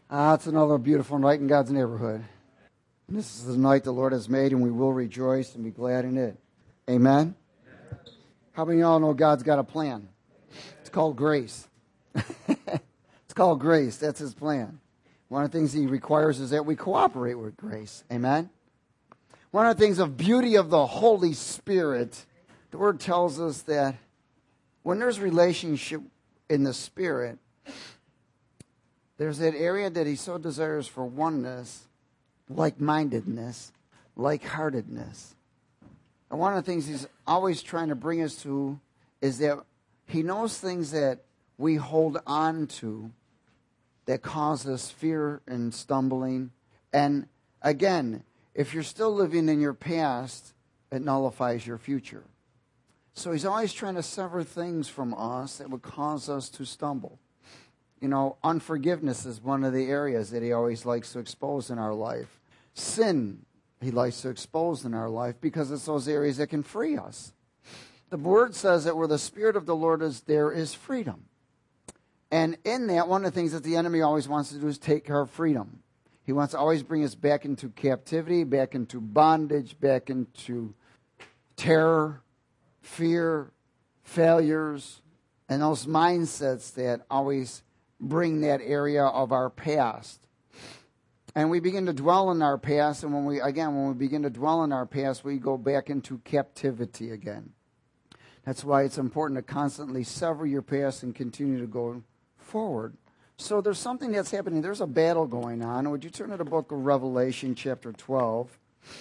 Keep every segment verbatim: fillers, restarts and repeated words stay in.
Ah, it's another beautiful night in God's neighborhood. And this is the night the Lord has made, and we will rejoice and be glad in it. Amen? How many of y'all know God's got a plan? It's called grace. It's called grace. That's His plan. One of the things He requires is that we cooperate with grace. Amen? One of the things of beauty of the Holy Spirit, the Word tells us that when there's relationship in the Spirit, there's that area that He so desires for oneness, like-mindedness, like-heartedness. And one of the things He's always trying to bring us to is that He knows things that we hold on to that cause us fear and stumbling. And again, if you're still living in your past, it nullifies your future. So He's always trying to sever things from us that would cause us to stumble. You know, unforgiveness is one of the areas that He always likes to expose in our life. Sin, He likes to expose in our life because it's those areas that can free us. The Word says that where the Spirit of the Lord is, there is freedom. And in that, one of the things that the enemy always wants to do is take our freedom. He wants to always bring us back into captivity, back into bondage, back into terror, fear, failures, and those mindsets that always bring that area of our past. And we begin to dwell in our past, and when we, again, when we begin to dwell in our past, we go back into captivity again. That's why it's important to constantly sever your past and continue to go forward. So there's something that's happening. There's a battle going on. Would you turn to the book of Revelation, chapter twelve?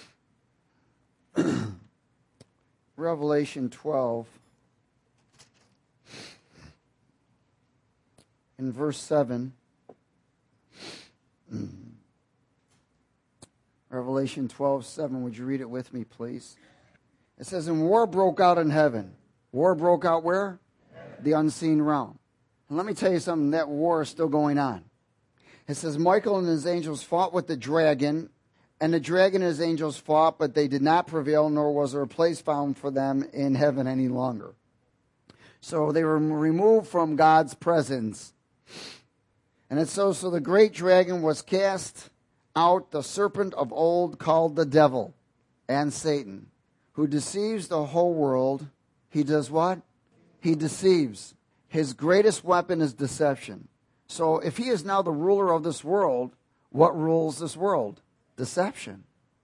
Revelation twelve. In verse seven. Revelation twelve, seven. Would you read it with me, please? It says, and war broke out in heaven. War broke out where? The unseen realm. And let me tell you something, that war is still going on. It says, Michael and his angels fought with the dragon, and the dragon and his angels fought, but they did not prevail, nor was there a place found for them in heaven any longer. So they were removed from God's presence. And it's so, so the great dragon was cast out, the serpent of old called the devil and Satan, who deceives the whole world. He does what? He deceives. His greatest weapon is deception. So if he is now the ruler of this world, what rules this world? Deception.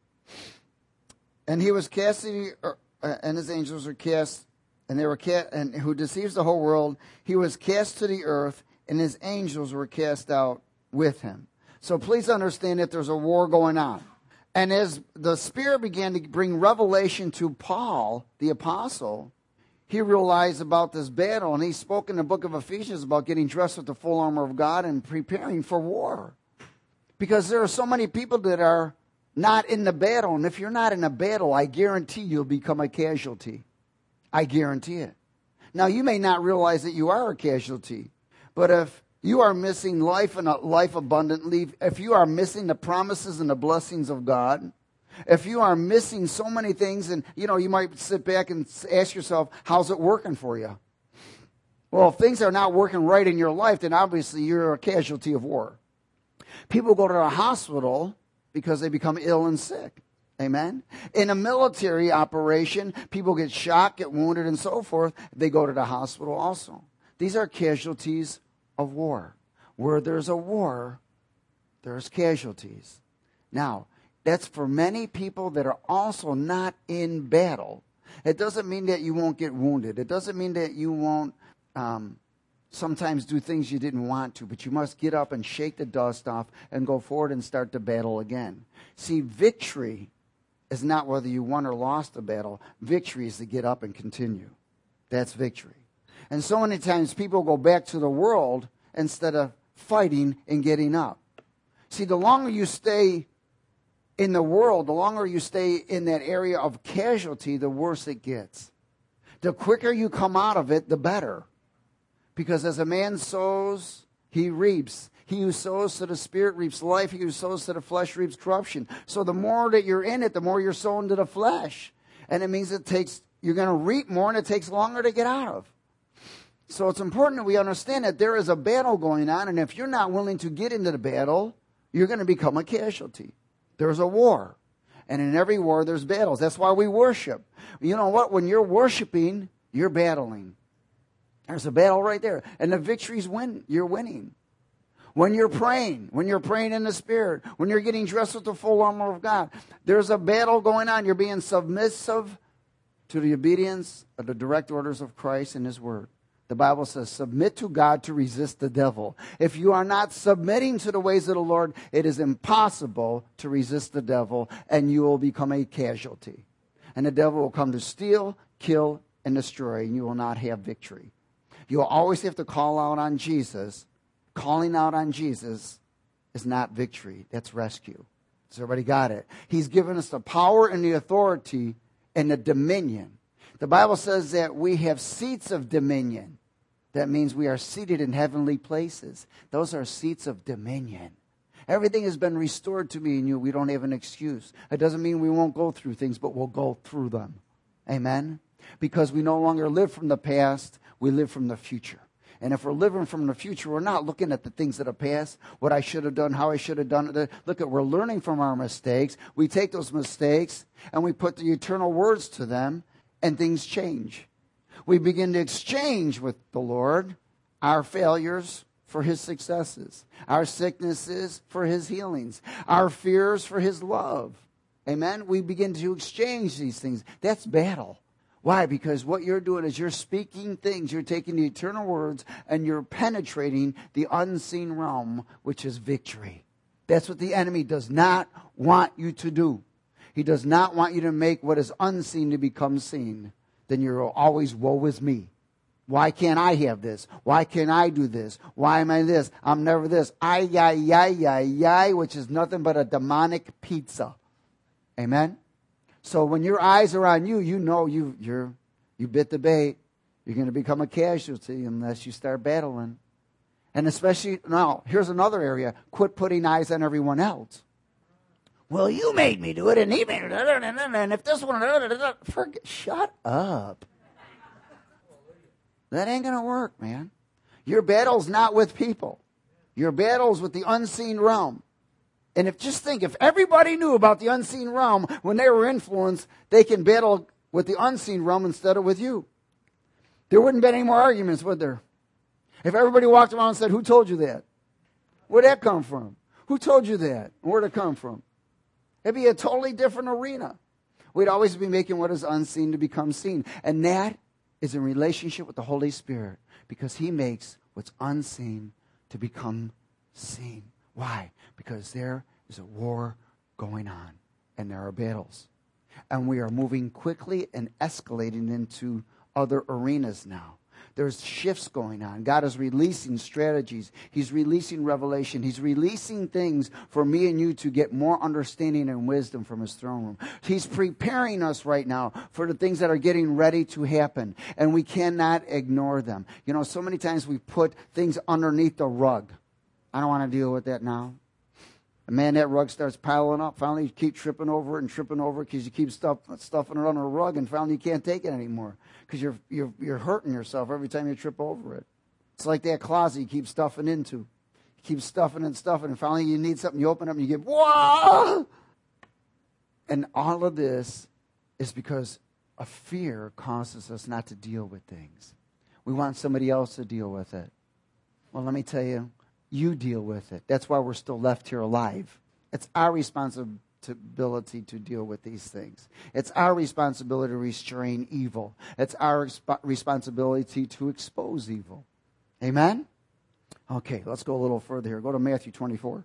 And he was cast, uh, and his angels were cast, and they were cast, and who deceives the whole world. He was cast to the earth, and his angels were cast out with him. So please understand that there's a war going on. And as the Spirit began to bring revelation to Paul, the apostle, he realized about this battle, and he spoke in the book of Ephesians about getting dressed with the full armor of God and preparing for war. Because there are so many people that are not in the battle, and if you're not in a battle, I guarantee you'll become a casualty. I guarantee it. Now, you may not realize that you are a casualty, but if you are missing life and life abundantly, if you are missing the promises and the blessings of God, if you are missing so many things, and you know, you might sit back and ask yourself, how's it working for you? Well, if things are not working right in your life, then obviously you're a casualty of war. People go to the hospital because they become ill and sick. Amen? In a military operation, people get shot, get wounded, and so forth. They go to the hospital also. These are casualties of war. Where there's a war, there's casualties. Now, that's for many people that are also not in battle. It doesn't mean that you won't get wounded. It doesn't mean that you won't um, sometimes do things you didn't want to, but you must get up and shake the dust off and go forward and start the battle again. See, victory is not whether you won or lost the battle. Victory is to get up and continue. That's victory. And so many times people go back to the world instead of fighting and getting up. See, the longer you stay in the world, the longer you stay in that area of casualty, the worse it gets. The quicker you come out of it, the better. Because as a man sows, he reaps. He who sows to the Spirit reaps life. He who sows to the flesh reaps corruption. So the more that you're in it, the more you're sowing to the flesh. And it means it takes, you're going to reap more, and it takes longer to get out of. So it's important that we understand that there is a battle going on, and if you're not willing to get into the battle, you're going to become a casualty. There's a war. And in every war, there's battles. That's why we worship. You know what? When you're worshiping, you're battling. There's a battle right there. And the victories win. You're winning. When you're praying, when you're praying in the Spirit, when you're getting dressed with the full armor of God, there's a battle going on. You're being submissive to the obedience of the direct orders of Christ and His Word. The Bible says, submit to God to resist the devil. If you are not submitting to the ways of the Lord, it is impossible to resist the devil, and you will become a casualty. And the devil will come to steal, kill, and destroy, and you will not have victory. You will always have to call out on Jesus. Calling out on Jesus is not victory. That's rescue. Has everybody got it? He's given us the power and the authority and the dominion. The Bible says that we have seats of dominion. That means we are seated in heavenly places. Those are seats of dominion. Everything has been restored to me and you. We don't have an excuse. It doesn't mean we won't go through things, but we'll go through them. Amen? Because we no longer live from the past, we live from the future. And if we're living from the future, we're not looking at the things that have passed, what I should have done, how I should have done it. Look at, we're learning from our mistakes. We take those mistakes and we put the eternal words to them, and things change. We begin to exchange with the Lord our failures for His successes, our sicknesses for His healings, our fears for His love. Amen? We begin to exchange these things. That's battle. Why? Because what you're doing is you're speaking things. You're taking the eternal words and you're penetrating the unseen realm, which is victory. That's what the enemy does not want you to do. He does not want you to make what is unseen to become seen. Then you're always, woe is me. Why can't I have this? Why can't I do this? Why am I this? I'm never this. Ay, ay, ay, ay, ay, which is nothing but a demonic pizza. Amen? So when your eyes are on you, you know you you're you bit the bait. You're going to become a casualty unless you start battling. And especially, now, here's another area. Quit putting eyes on everyone else. Well, you made me do it, and he made it, and if this one, forget, shut up. That ain't going to work, man. Your battle's not with people. Your battle's with the unseen realm. And if just think, if everybody knew about the unseen realm when they were influenced, they can battle with the unseen realm instead of with you. There wouldn't be any more arguments, would there? If everybody walked around and said, who told you that? Where'd that come from? Who told you that? Where'd it come from? It'd be a totally different arena. We'd always be making what is unseen to become seen. And that is in relationship with the Holy Spirit, because He makes what's unseen to become seen. Why? Because there is a war going on, and there are battles. And we are moving quickly and escalating into other arenas now. There's shifts going on. God is releasing strategies. He's releasing revelation. He's releasing things for me and you to get more understanding and wisdom from His throne room. He's preparing us right now for the things that are getting ready to happen, and we cannot ignore them. You know, so many times we put things underneath the rug. I don't want to deal with that now. And man, that rug starts piling up. Finally, you keep tripping over it and tripping over it because you keep stuff, stuffing it under a rug, and finally you can't take it anymore because you're, you're, you're hurting yourself every time you trip over it. It's like that closet you keep stuffing into. You keep stuffing and stuffing, and finally you need something, you open up and you get, whoa! And all of this is because a fear causes us not to deal with things. We want somebody else to deal with it. Well, let me tell you, you deal with it. That's why we're still left here alive. It's our responsibility to deal with these things. It's our responsibility to restrain evil. It's our resp- responsibility to expose evil. Amen? Okay, let's go a little further here. Go to Matthew twenty-four.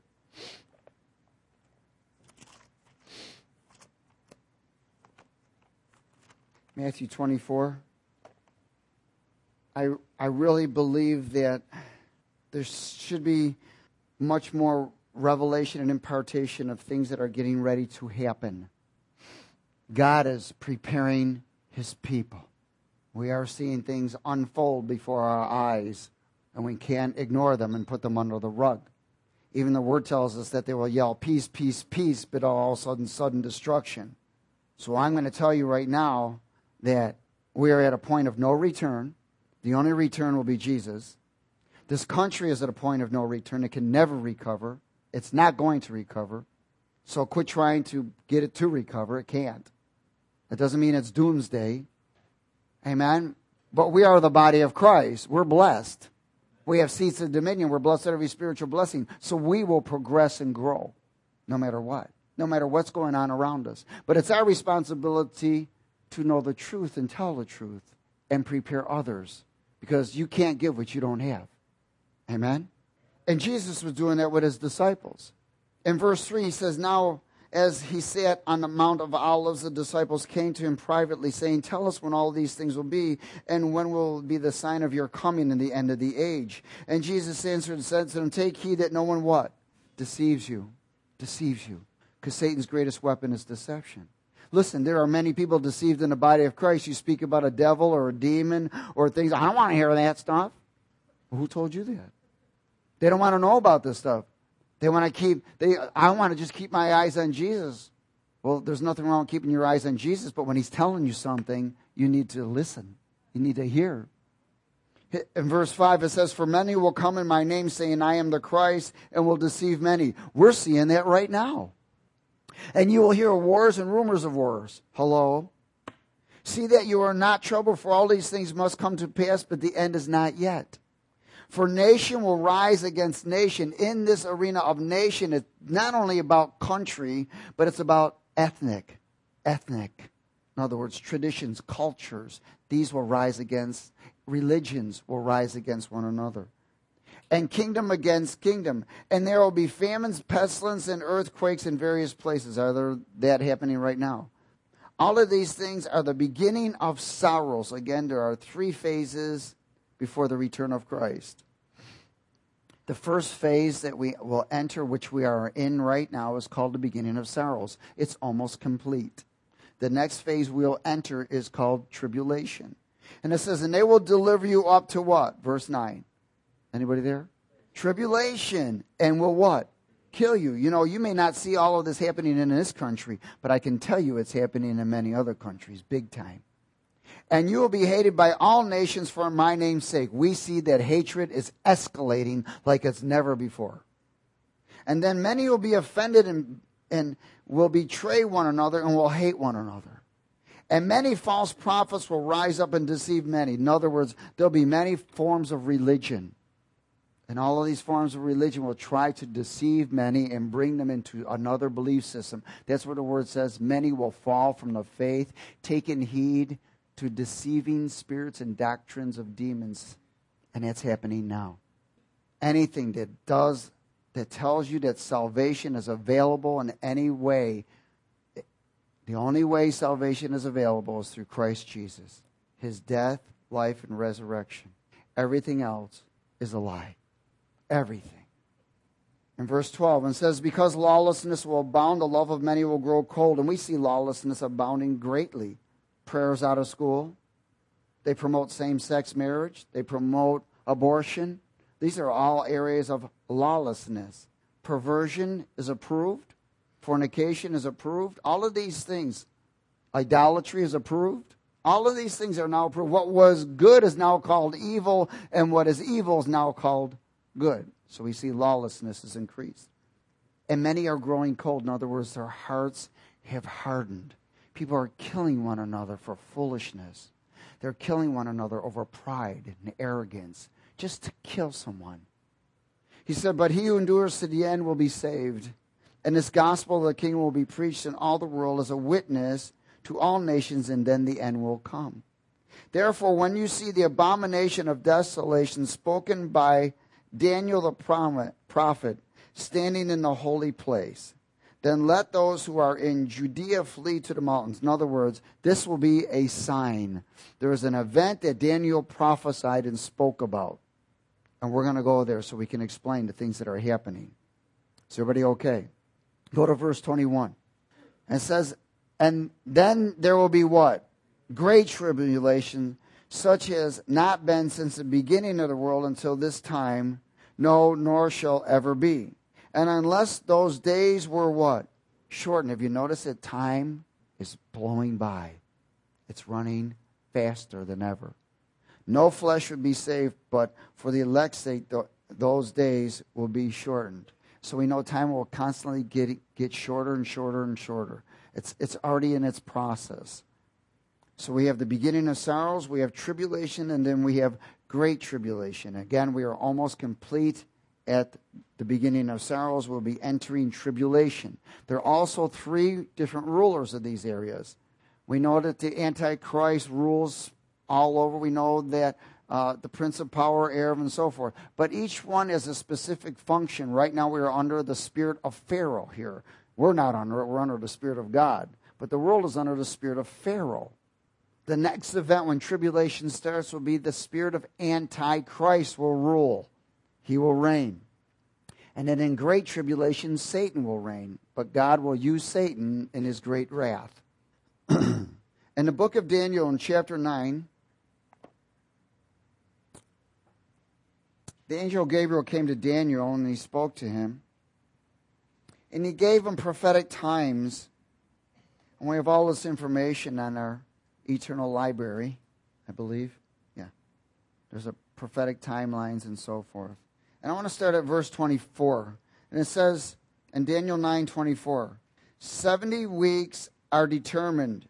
Matthew twenty-four. I I really believe that there should be much more revelation and impartation of things that are getting ready to happen. God is preparing His people. We are seeing things unfold before our eyes, and we can't ignore them and put them under the rug. Even the Word tells us that they will yell, peace, peace, peace, but all of a sudden, sudden destruction. So I'm going to tell you right now that we are at a point of no return. The only return will be Jesus. This country is at a point of no return. It can never recover. It's not going to recover. So quit trying to get it to recover. It can't. That doesn't mean it's doomsday. Amen? But we are the body of Christ. We're blessed. We have seats of dominion. We're blessed with every spiritual blessing. So we will progress and grow no matter what. No matter what's going on around us. But it's our responsibility to know the truth and tell the truth and prepare others. Because you can't give what you don't have. Amen? And Jesus was doing that with his disciples. In verse three, he says, now as he sat on the Mount of Olives, the disciples came to him privately, saying, tell us when all these things will be, and when will be the sign of your coming in the end of the age. And Jesus answered and said to them, take heed that no one what? Deceives you. Deceives you. Because Satan's greatest weapon is deception. Listen, there are many people deceived in the body of Christ. You speak about a devil or a demon or things. I don't want to hear that stuff. Well, who told you that? They don't want to know about this stuff. They want to keep, they, I want to just keep my eyes on Jesus. Well, there's nothing wrong with keeping your eyes on Jesus, but when he's telling you something, you need to listen. You need to hear. In verse five, it says, for many will come in my name saying, I am the Christ, and will deceive many. We're seeing that right now. And you will hear wars and rumors of wars. Hello? See that you are not troubled, for all these things must come to pass, but the end is not yet. For nation will rise against nation. In this arena of nation, it's not only about country, but it's about ethnic. Ethnic. In other words, traditions, cultures. These will rise against, religions will rise against one another. And kingdom against kingdom. And there will be famines, pestilence, and earthquakes in various places. Are there that happening right now? All of these things are the beginning of sorrows. Again, there are three phases before the return of Christ. The first phase that we will enter, which we are in right now, is called the beginning of sorrows. It's almost complete. The next phase we'll enter is called tribulation. And it says, and they will deliver you up to what? Verse nine. Anybody there? Tribulation. And will what? Kill you. You know, you may not see all of this happening in this country, but I can tell you it's happening in many other countries, big time. And you will be hated by all nations for my name's sake. We see that hatred is escalating like it's never before. And then many will be offended and, and will betray one another and will hate one another. And many false prophets will rise up and deceive many. In other words, there'll be many forms of religion. And all of these forms of religion will try to deceive many and bring them into another belief system. That's what the word says. Many will fall from the faith, taking heed to deceiving spirits and doctrines of demons. And that's happening now. Anything that does, that tells you that salvation is available in any way, the only way salvation is available is through Christ Jesus. His death, life, and resurrection. Everything else is a lie. Everything. In verse twelve, it says, because lawlessness will abound, the love of many will grow cold. And we see lawlessness abounding greatly. Prayers out of school. They promote same-sex marriage. They promote abortion. These are all areas of lawlessness. Perversion is approved. Fornication is approved. All of these things. Idolatry is approved. All of these things are now approved. What was good is now called evil, and what is evil is now called good. So we see lawlessness is increased. And many are growing cold. In other words, their hearts have hardened. People are killing one another for foolishness. They're killing one another over pride and arrogance, just to kill someone. He said, but he who endures to the end will be saved. And this gospel of the kingdom will be preached in all the world as a witness to all nations, and then the end will come. Therefore, when you see the abomination of desolation spoken by Daniel the prophet standing in the holy place, then let those who are in Judea flee to the mountains. In other words, this will be a sign. There is an event that Daniel prophesied and spoke about. And we're going to go there so we can explain the things that are happening. Is everybody okay? Go to verse twenty-one. And it says, and then there will be what? Great tribulation, such as not been since the beginning of the world until this time, no, nor shall ever be. And unless those days were what? Shortened. Have you noticed that time is blowing by? It's running faster than ever. No flesh would be saved, but for the elect's sake, th- those days will be shortened. So we know time will constantly get get shorter and shorter and shorter. It's it's already in its process. So we have the beginning of sorrows, we have tribulation, and then we have great tribulation. Again, we are almost complete at the beginning of sorrows. We'll be entering tribulation. There are also three different rulers of these areas. We know that the Antichrist rules all over. We know that uh, the Prince of Power, Arab, and so forth. But each one has a specific function. Right now we are under the spirit of Pharaoh here. We're not under it. We're under the spirit of God. But the world is under the spirit of Pharaoh. The next event when tribulation starts will be the spirit of Antichrist will rule. He will reign. And then in great tribulation, Satan will reign. But God will use Satan in his great wrath. In the book of Daniel in chapter nine, the angel Gabriel came to Daniel and he spoke to him. And he gave him prophetic times. And we have all this information on our eternal library, I believe. Yeah. There's a prophetic timelines and so forth. And I want to start at verse twenty-four. And it says in Daniel nine twenty-four, seventy weeks are determined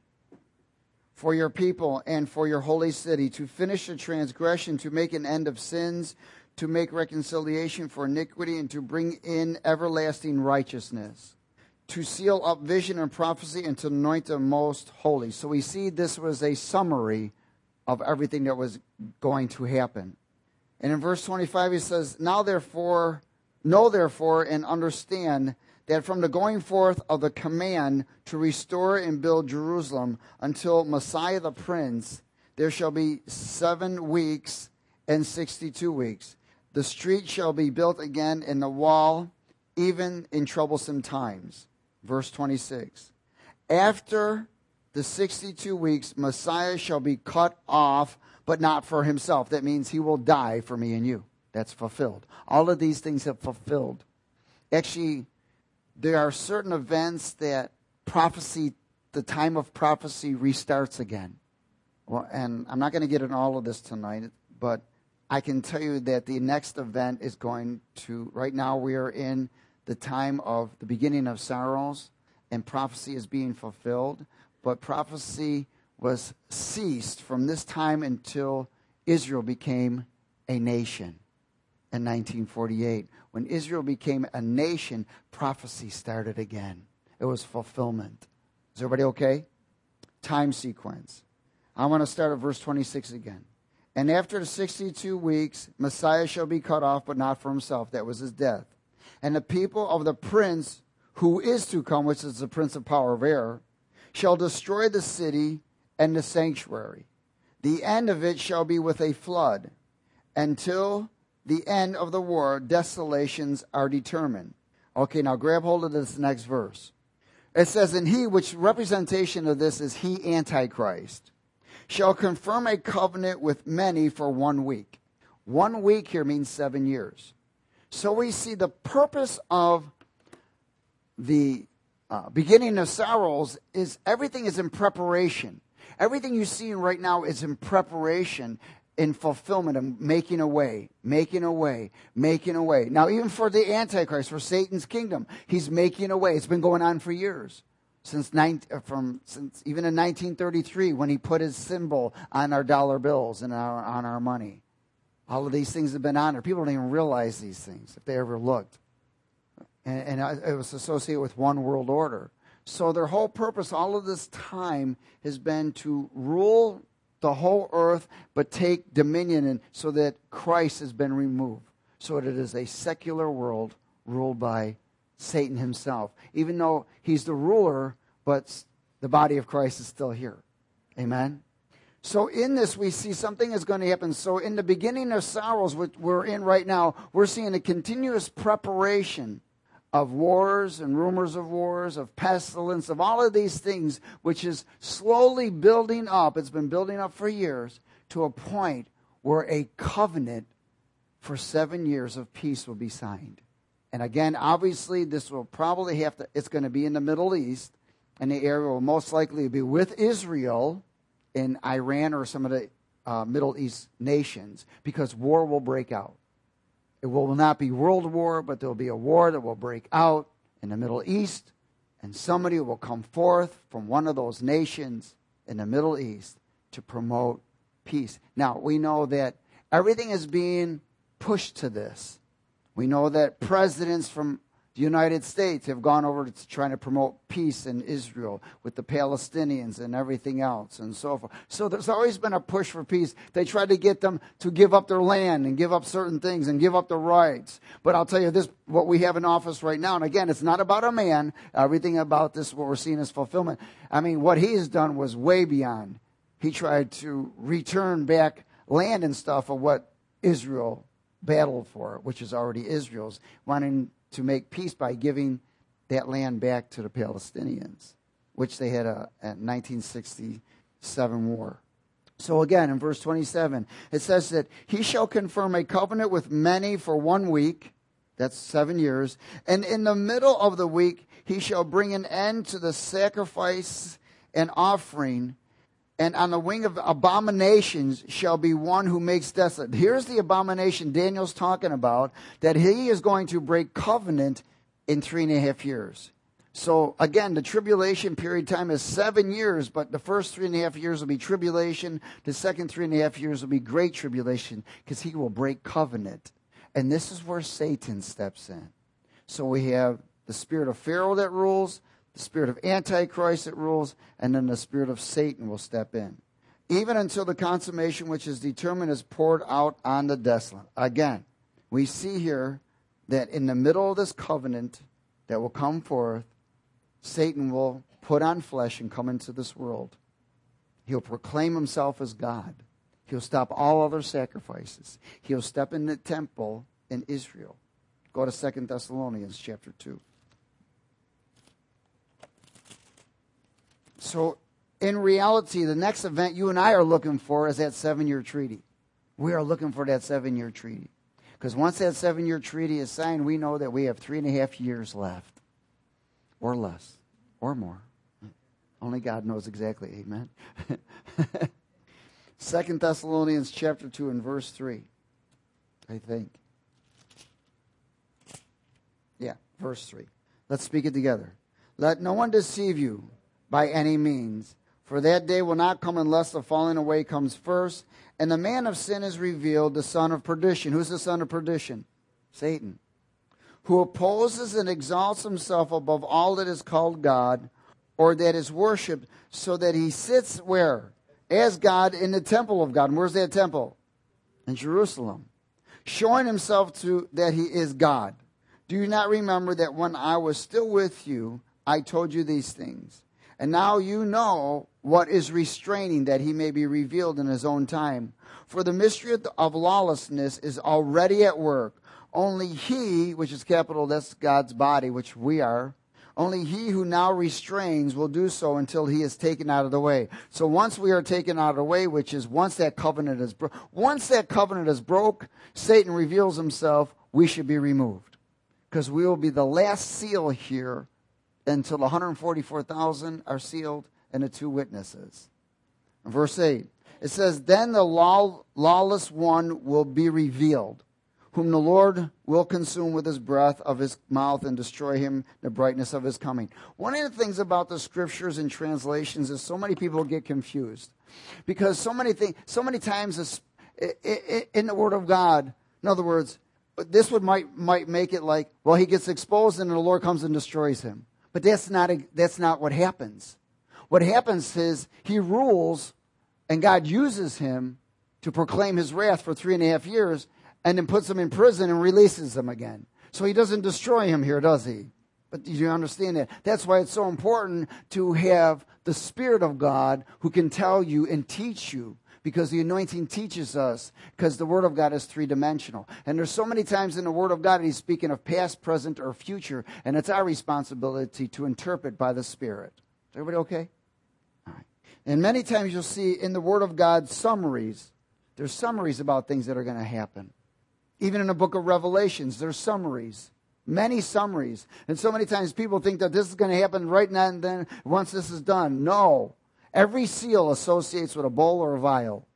for your people and for your holy city, to finish the transgression, to make an end of sins, to make reconciliation for iniquity, and to bring in everlasting righteousness, to seal up vision and prophecy, and to anoint the most holy. So we see this was a summary of everything that was going to happen. And in verse twenty-five he says, Now therefore, know therefore and understand that from the going forth of the command to restore and build Jerusalem until Messiah the Prince, there shall be seven weeks and sixty-two weeks. The street shall be built again in the wall, even in troublesome times. Verse twenty-six. After the sixty-two weeks, Messiah shall be cut off, but not for himself. That means he will die for me and you. That's fulfilled. All of these things have fulfilled. Actually, there are certain events that prophecy, the time of prophecy restarts again. Well, and I'm not going to get into all of this tonight, but I can tell you that the next event is going to, right now we are in the time of the beginning of sorrows, and prophecy is being fulfilled. But prophecy was ceased from this time until Israel became a nation in nineteen forty-eight. When Israel became a nation, prophecy started again. It was fulfillment. Is everybody okay? Time sequence. I want to start at verse twenty-six again. And after the sixty-two weeks, Messiah shall be cut off, but not for himself. That was his death. And the people of the prince who is to come, which is the prince of power of air, shall destroy the city and the sanctuary. The end of it shall be with a flood. Until the end of the war, desolations are determined. Okay, now grab hold of this next verse. It says, and he, which representation of this is he, Antichrist, shall confirm a covenant with many for one week. One week here means seven years. So we see the purpose of the uh, beginning of sorrows is everything is in preparation. Everything you see right now is in preparation, in fulfillment, of making a way, making a way, making a way. Now, even for the Antichrist, for Satan's kingdom, he's making a way. It's been going on for years. Since, nineteen, from, since even in nineteen thirty-three, when he put his symbol on our dollar bills and our, on our money. All of these things have been on there. People don't even realize these things, if they ever looked. And, and it was associated with one world order. So their whole purpose, all of this time, has been to rule the whole earth, but take dominion, and so that Christ has been removed. So that it is a secular world ruled by Satan himself. Even though he's the ruler, but the body of Christ is still here. Amen? So in this, we see something is going to happen. So in the beginning of sorrows, which we're in right now, we're seeing a continuous preparation of wars and rumors of wars, of pestilence, of all of these things, which is slowly building up. It's been building up for years to a point where a covenant for seven years of peace will be signed. And again, obviously, this will probably have to, it's going to be in the Middle East, and the area will most likely be with Israel in Iran or some of the uh, Middle East nations, because war will break out. It will not be world war, but there will be a war that will break out in the Middle East, and somebody will come forth from one of those nations in the Middle East to promote peace. Now, we know that everything is being pushed to this. We know that presidents from the United States have gone over to trying to promote peace in Israel with the Palestinians and everything else and so forth. So there's always been a push for peace. They tried to get them to give up their land and give up certain things and give up their rights. But I'll tell you this, what we have in office right now, and again, it's not about a man. Everything about this, what we're seeing is fulfillment. I mean, what he has done was way beyond. He tried to return back land and stuff of what Israel battled for, which is already Israel's, wanting to make peace by giving that land back to the Palestinians, which they had a, a nineteen sixty-seven war. So again, in verse twenty-seven, it says that he shall confirm a covenant with many for one week, that's seven years, and in the middle of the week he shall bring an end to the sacrifice and offering, and on the wing of abominations shall be one who makes desolate. Here's the abomination Daniel's talking about, that he is going to break covenant in three and a half years. So again, the tribulation period time is seven years, but the first three and a half years will be tribulation. The second three and a half years will be great tribulation, because he will break covenant. And this is where Satan steps in. So we have the spirit of Pharaoh that rules, the spirit of Antichrist that rules, and then the spirit of Satan will step in. Even until the consummation which is determined is poured out on the desolate. Again, we see here that in the middle of this covenant that will come forth, Satan will put on flesh and come into this world. He'll proclaim himself as God. He'll stop all other sacrifices. He'll step in the temple in Israel. Go to Second Thessalonians chapter two. So, in reality, the next event you and I are looking for is that seven-year treaty. We are looking for that seven-year treaty. Because once that seven-year treaty is signed, we know that we have three and a half years left. Or less. Or more. Only God knows exactly. Amen. Second Thessalonians chapter two and verse three. I think. Yeah, verse three. Let's speak it together. Let no one deceive you by any means, for that day will not come unless the falling away comes first, and the man of sin is revealed, the son of perdition. Who's the son of perdition? Satan. Who opposes and exalts himself above all that is called God, or that is worshipped, so that he sits where? As God in the temple of God. And where's that temple? In Jerusalem. Showing himself to that he is God. Do you not remember that when I was still with you, I told you these things? And now you know what is restraining, that he may be revealed in his own time. For the mystery of lawlessness is already at work. Only he, which is capital, that's God's body, which we are, only he who now restrains will do so until he is taken out of the way. So once we are taken out of the way, which is once that covenant is broke, once that covenant is broke, Satan reveals himself, we should be removed. Because we will be the last seal here until the one hundred forty-four thousand are sealed and the two witnesses. Verse eight, it says, then the law, lawless one will be revealed, whom the Lord will consume with his breath of his mouth and destroy him in the brightness of his coming. One of the things about the scriptures and translations is so many people get confused. Because so many things, so many times in the Word of God, in other words, this would might might make it like, well, he gets exposed and the Lord comes and destroys him. But that's not a, that's not what happens. What happens is he rules, and God uses him to proclaim his wrath for three and a half years, and then puts him in prison and releases him again. So he doesn't destroy him here, does he? But do you understand that? That's why it's so important to have the Spirit of God who can tell you and teach you. Because the anointing teaches us, because the Word of God is three-dimensional. And there's so many times in the Word of God he's speaking of past, present, or future, and it's our responsibility to interpret by the Spirit. Is everybody okay? All right. And many times you'll see in the Word of God summaries. There's summaries about things that are going to happen. Even in the book of Revelations, there's summaries. Many summaries. And so many times people think that this is going to happen right now and then once this is done. No. Every seal associates with a bowl or a vial.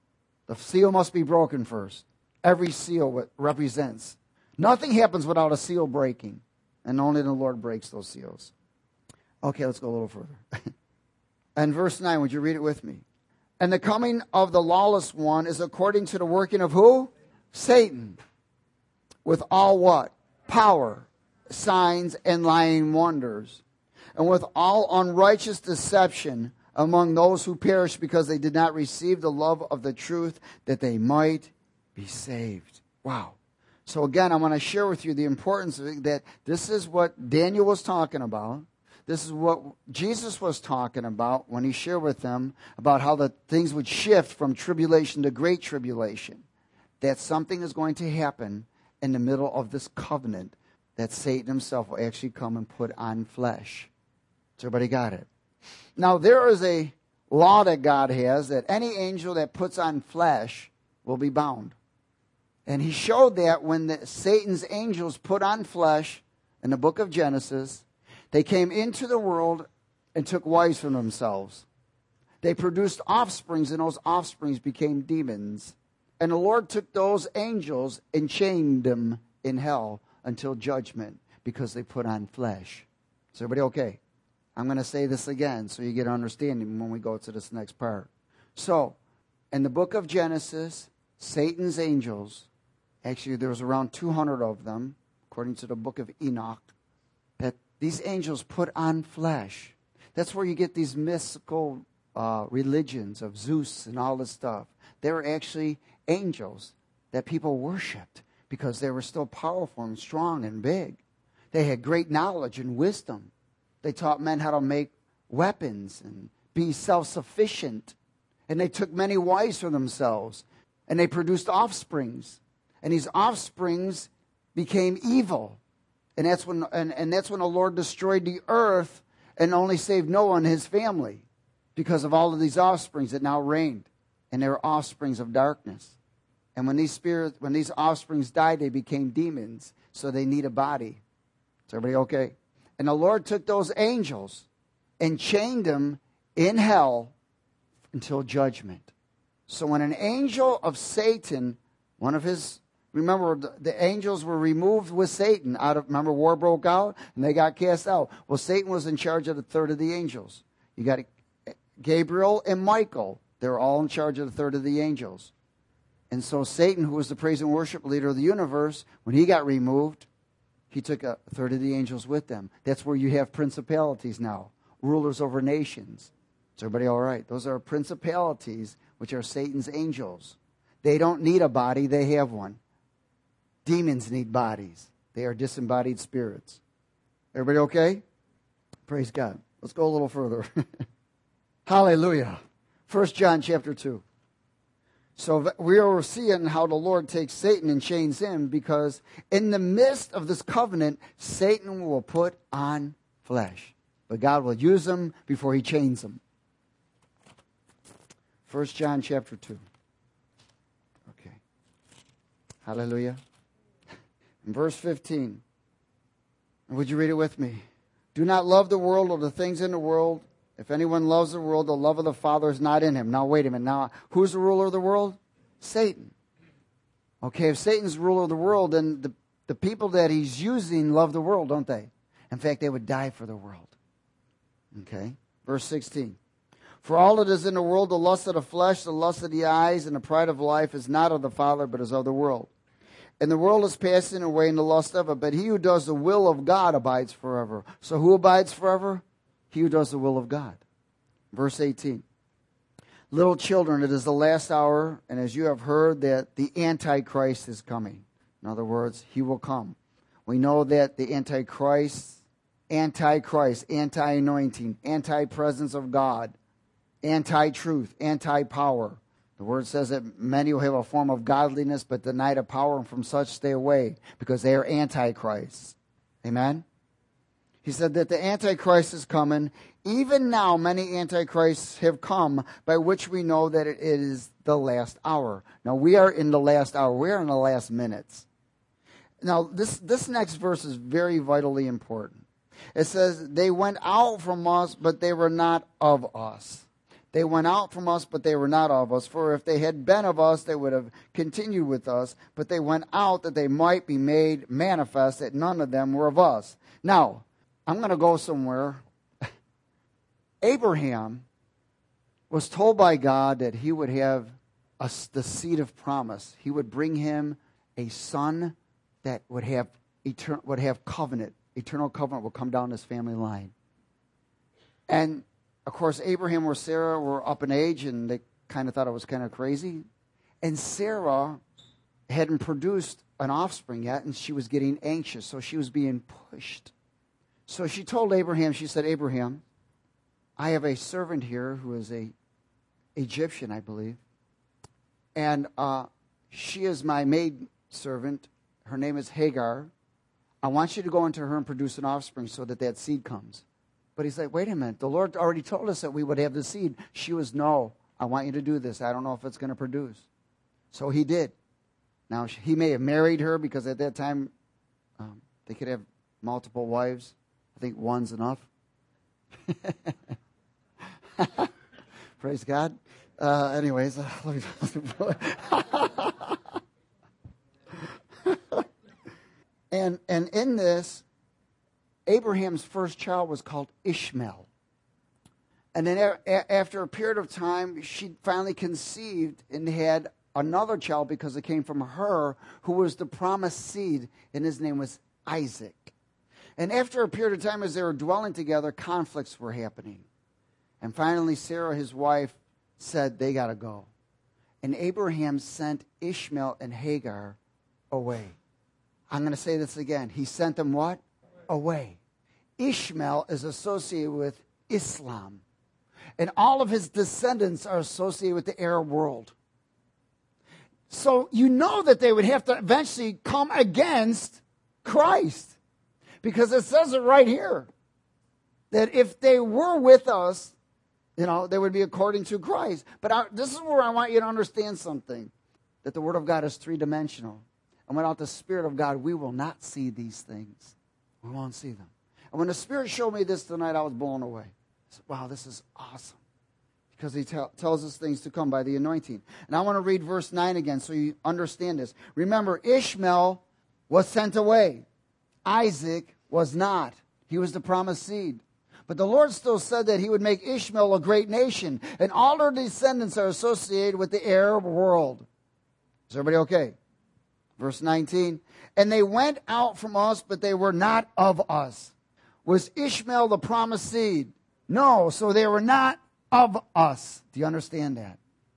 The seal must be broken first. Every seal represents. Nothing happens without a seal breaking. And only the Lord breaks those seals. Okay, let's go a little further. And verse nine, would you read it with me? And the coming of the lawless one is according to the working of who? Satan. With all what? Power, signs, and lying wonders. And with all unrighteous deception among those who perish because they did not receive the love of the truth that they might be saved. Wow. So again, I want to share with you the importance of it, that this is what Daniel was talking about. This is what Jesus was talking about when he shared with them about how the things would shift from tribulation to great tribulation. That something is going to happen in the middle of this covenant, that Satan himself will actually come and put on flesh. So everybody got it? Now there is a law that God has that any angel that puts on flesh will be bound. And he showed that when the, Satan's angels put on flesh in the book of Genesis, they came into the world and took wives from themselves. They produced offsprings, and those offsprings became demons. And the Lord took those angels and chained them in hell until judgment because they put on flesh. Is everybody okay? I'm going to say this again so you get an understanding when we go to this next part. So, in the book of Genesis, Satan's angels, actually there was around two hundred of them, according to the book of Enoch, that these angels put on flesh. That's where you get these mystical uh, religions of Zeus and all this stuff. They were actually angels that people worshipped because they were still powerful and strong and big. They had great knowledge and wisdom. They taught men how to make weapons and be self-sufficient. And they took many wives for themselves. And they produced offsprings. And these offsprings became evil. And that's when and, and that's when the Lord destroyed the earth and only saved Noah and his family because of all of these offsprings that now reigned. And they were offsprings of darkness. And when these spirits, when these offsprings died, they became demons. So they need a body. Is everybody okay? And the Lord took those angels and chained them in hell until judgment. So when an angel of Satan, one of his, remember the, the angels were removed with Satan out of, remember war broke out and they got cast out. Well, Satan was in charge of the third of the angels. You got Gabriel and Michael. They were all in charge of the third of the angels. And so Satan, who was the praise and worship leader of the universe, when he got removed, he took a third of the angels with them. That's where you have principalities now, rulers over nations. Is everybody all right? Those are principalities, which are Satan's angels. They don't need a body, they have one. Demons need bodies. They are disembodied spirits. Everybody okay? Praise God. Let's go a little further. Hallelujah. First John chapter two. So we are seeing how the Lord takes Satan and chains him, because in the midst of this covenant, Satan will put on flesh. But God will use him before he chains him. First John chapter two. Okay. Hallelujah. In verse fifteen. Would you read it with me? Do not love the world or the things in the world. If anyone loves the world, the love of the Father is not in him. Now, wait a minute. Now, who's the ruler of the world? Satan. Okay, if Satan's the ruler of the world, then the, the people that he's using love the world, don't they? In fact, they would die for the world. Okay, verse sixteen. For all that is in the world, the lust of the flesh, the lust of the eyes, and the pride of life is not of the Father, but is of the world. And the world is passing away in the lust of it, but he who does the will of God abides forever. So who abides forever? He who does the will of God. Verse eighteen. Little children, it is the last hour, and as you have heard that the Antichrist is coming. In other words, he will come. We know that the Antichrist, Antichrist, anti-anointing, anti-presence of God, anti-truth, anti-power. The word says that many will have a form of godliness but deny the power, and from such stay away, because they are antichrists. Amen? He said that the Antichrist is coming. Even now, many Antichrists have come, by which we know that it is the last hour. Now, we are in the last hour. We are in the last minutes. Now, this, this next verse is very vitally important. It says, they went out from us, but they were not of us. They went out from us, but they were not of us. For if they had been of us, they would have continued with us. But they went out that they might be made manifest that none of them were of us. Now, I'm going to go somewhere. Abraham was told by God that he would have a, the seed of promise. He would bring him a son that would have etern- would have covenant. Eternal covenant will come down his family line. And of course, Abraham or Sarah were up in age, and they kind of thought it was kind of crazy. And Sarah hadn't produced an offspring yet, and she was getting anxious, so she was being pushed. So she told Abraham, she said, Abraham, I have a servant here who is a Egyptian, I believe, and uh, she is my maid servant. Her name is Hagar. I want you to go into her and produce an offspring so that that seed comes. But he's like, wait a minute. The Lord already told us that we would have the seed. She was, no, I want you to do this. I don't know if it's going to produce. So he did. Now, he may have married her because at that time um, they could have multiple wives. I think one's enough. Praise God. Uh, anyways, uh, let me and and in this, Abraham's first child was called Ishmael. And then a- after a period of time, she finally conceived and had another child because it came from her, who was the promised seed, and his name was Isaac. And after a period of time, as they were dwelling together, conflicts were happening. And finally, Sarah, his wife, said they got to go. And Abraham sent Ishmael and Hagar away. I'm going to say this again. He sent them what? Away. Ishmael is associated with Islam. And all of his descendants are associated with the Arab world. So you know that they would have to eventually come against Christ. Because it says it right here. That if they were with us, you know, they would be according to Christ. But I, this is where I want you to understand something. That the Word of God is three-dimensional. And without the Spirit of God, we will not see these things. We won't see them. And when the Spirit showed me this tonight, I was blown away. I said, wow, this is awesome. Because he tell, tells us things to come by the anointing. And I want to read verse nine again so you understand this. Remember, Ishmael was sent away. Isaac was not. He was the promised seed. But the Lord still said that he would make Ishmael a great nation. And all their descendants are associated with the Arab world. Is everybody okay? Verse nineteen. And they went out from us, but they were not of us. Was Ishmael the promised seed? No, so they were not of us. Do you understand that?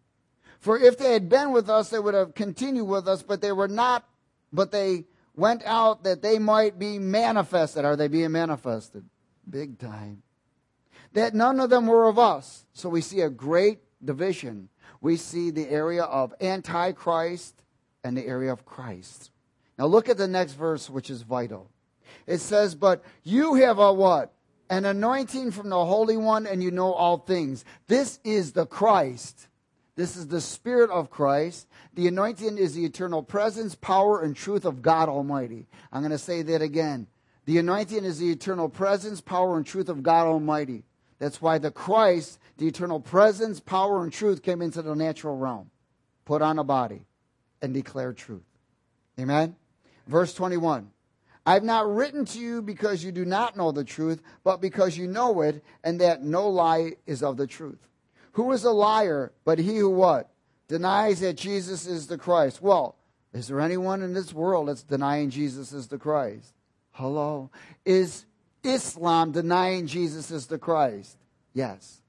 For if they had been with us, they would have continued with us, but they were not, but they went out that they might be manifested. Are they being manifested? Big time. That none of them were of us. So we see a great division. We see the area of Antichrist and the area of Christ. Now look at the next verse, which is vital. It says, but you have a what? An anointing from the Holy One, and you know all things. This is the Christ. This is the Spirit of Christ. The anointing is the eternal presence, power, and truth of God Almighty. I'm going to say that again. The anointing is the eternal presence, power, and truth of God Almighty. That's why the Christ, the eternal presence, power, and truth came into the natural realm, put on a body, and declared truth. Amen? Verse twenty-one. I have not written to you because you do not know the truth, but because you know it, and that no lie is of the truth. Who is a liar but he who what? Denies that Jesus is the Christ. Well, is there anyone in this world that's denying Jesus is the Christ? Hello? Is Islam denying Jesus is the Christ? Yes.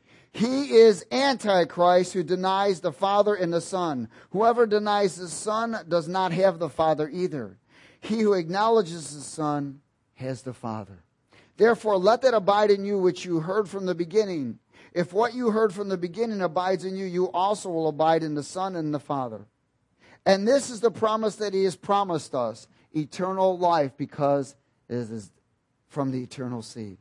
He is Antichrist who denies the Father and the Son. Whoever denies the Son does not have the Father either. He who acknowledges the Son has the Father. Therefore, let that abide in you which you heard from the beginning. If what you heard from the beginning abides in you, you also will abide in the Son and the Father. And this is the promise that he has promised us, eternal life, because it is from the eternal seed.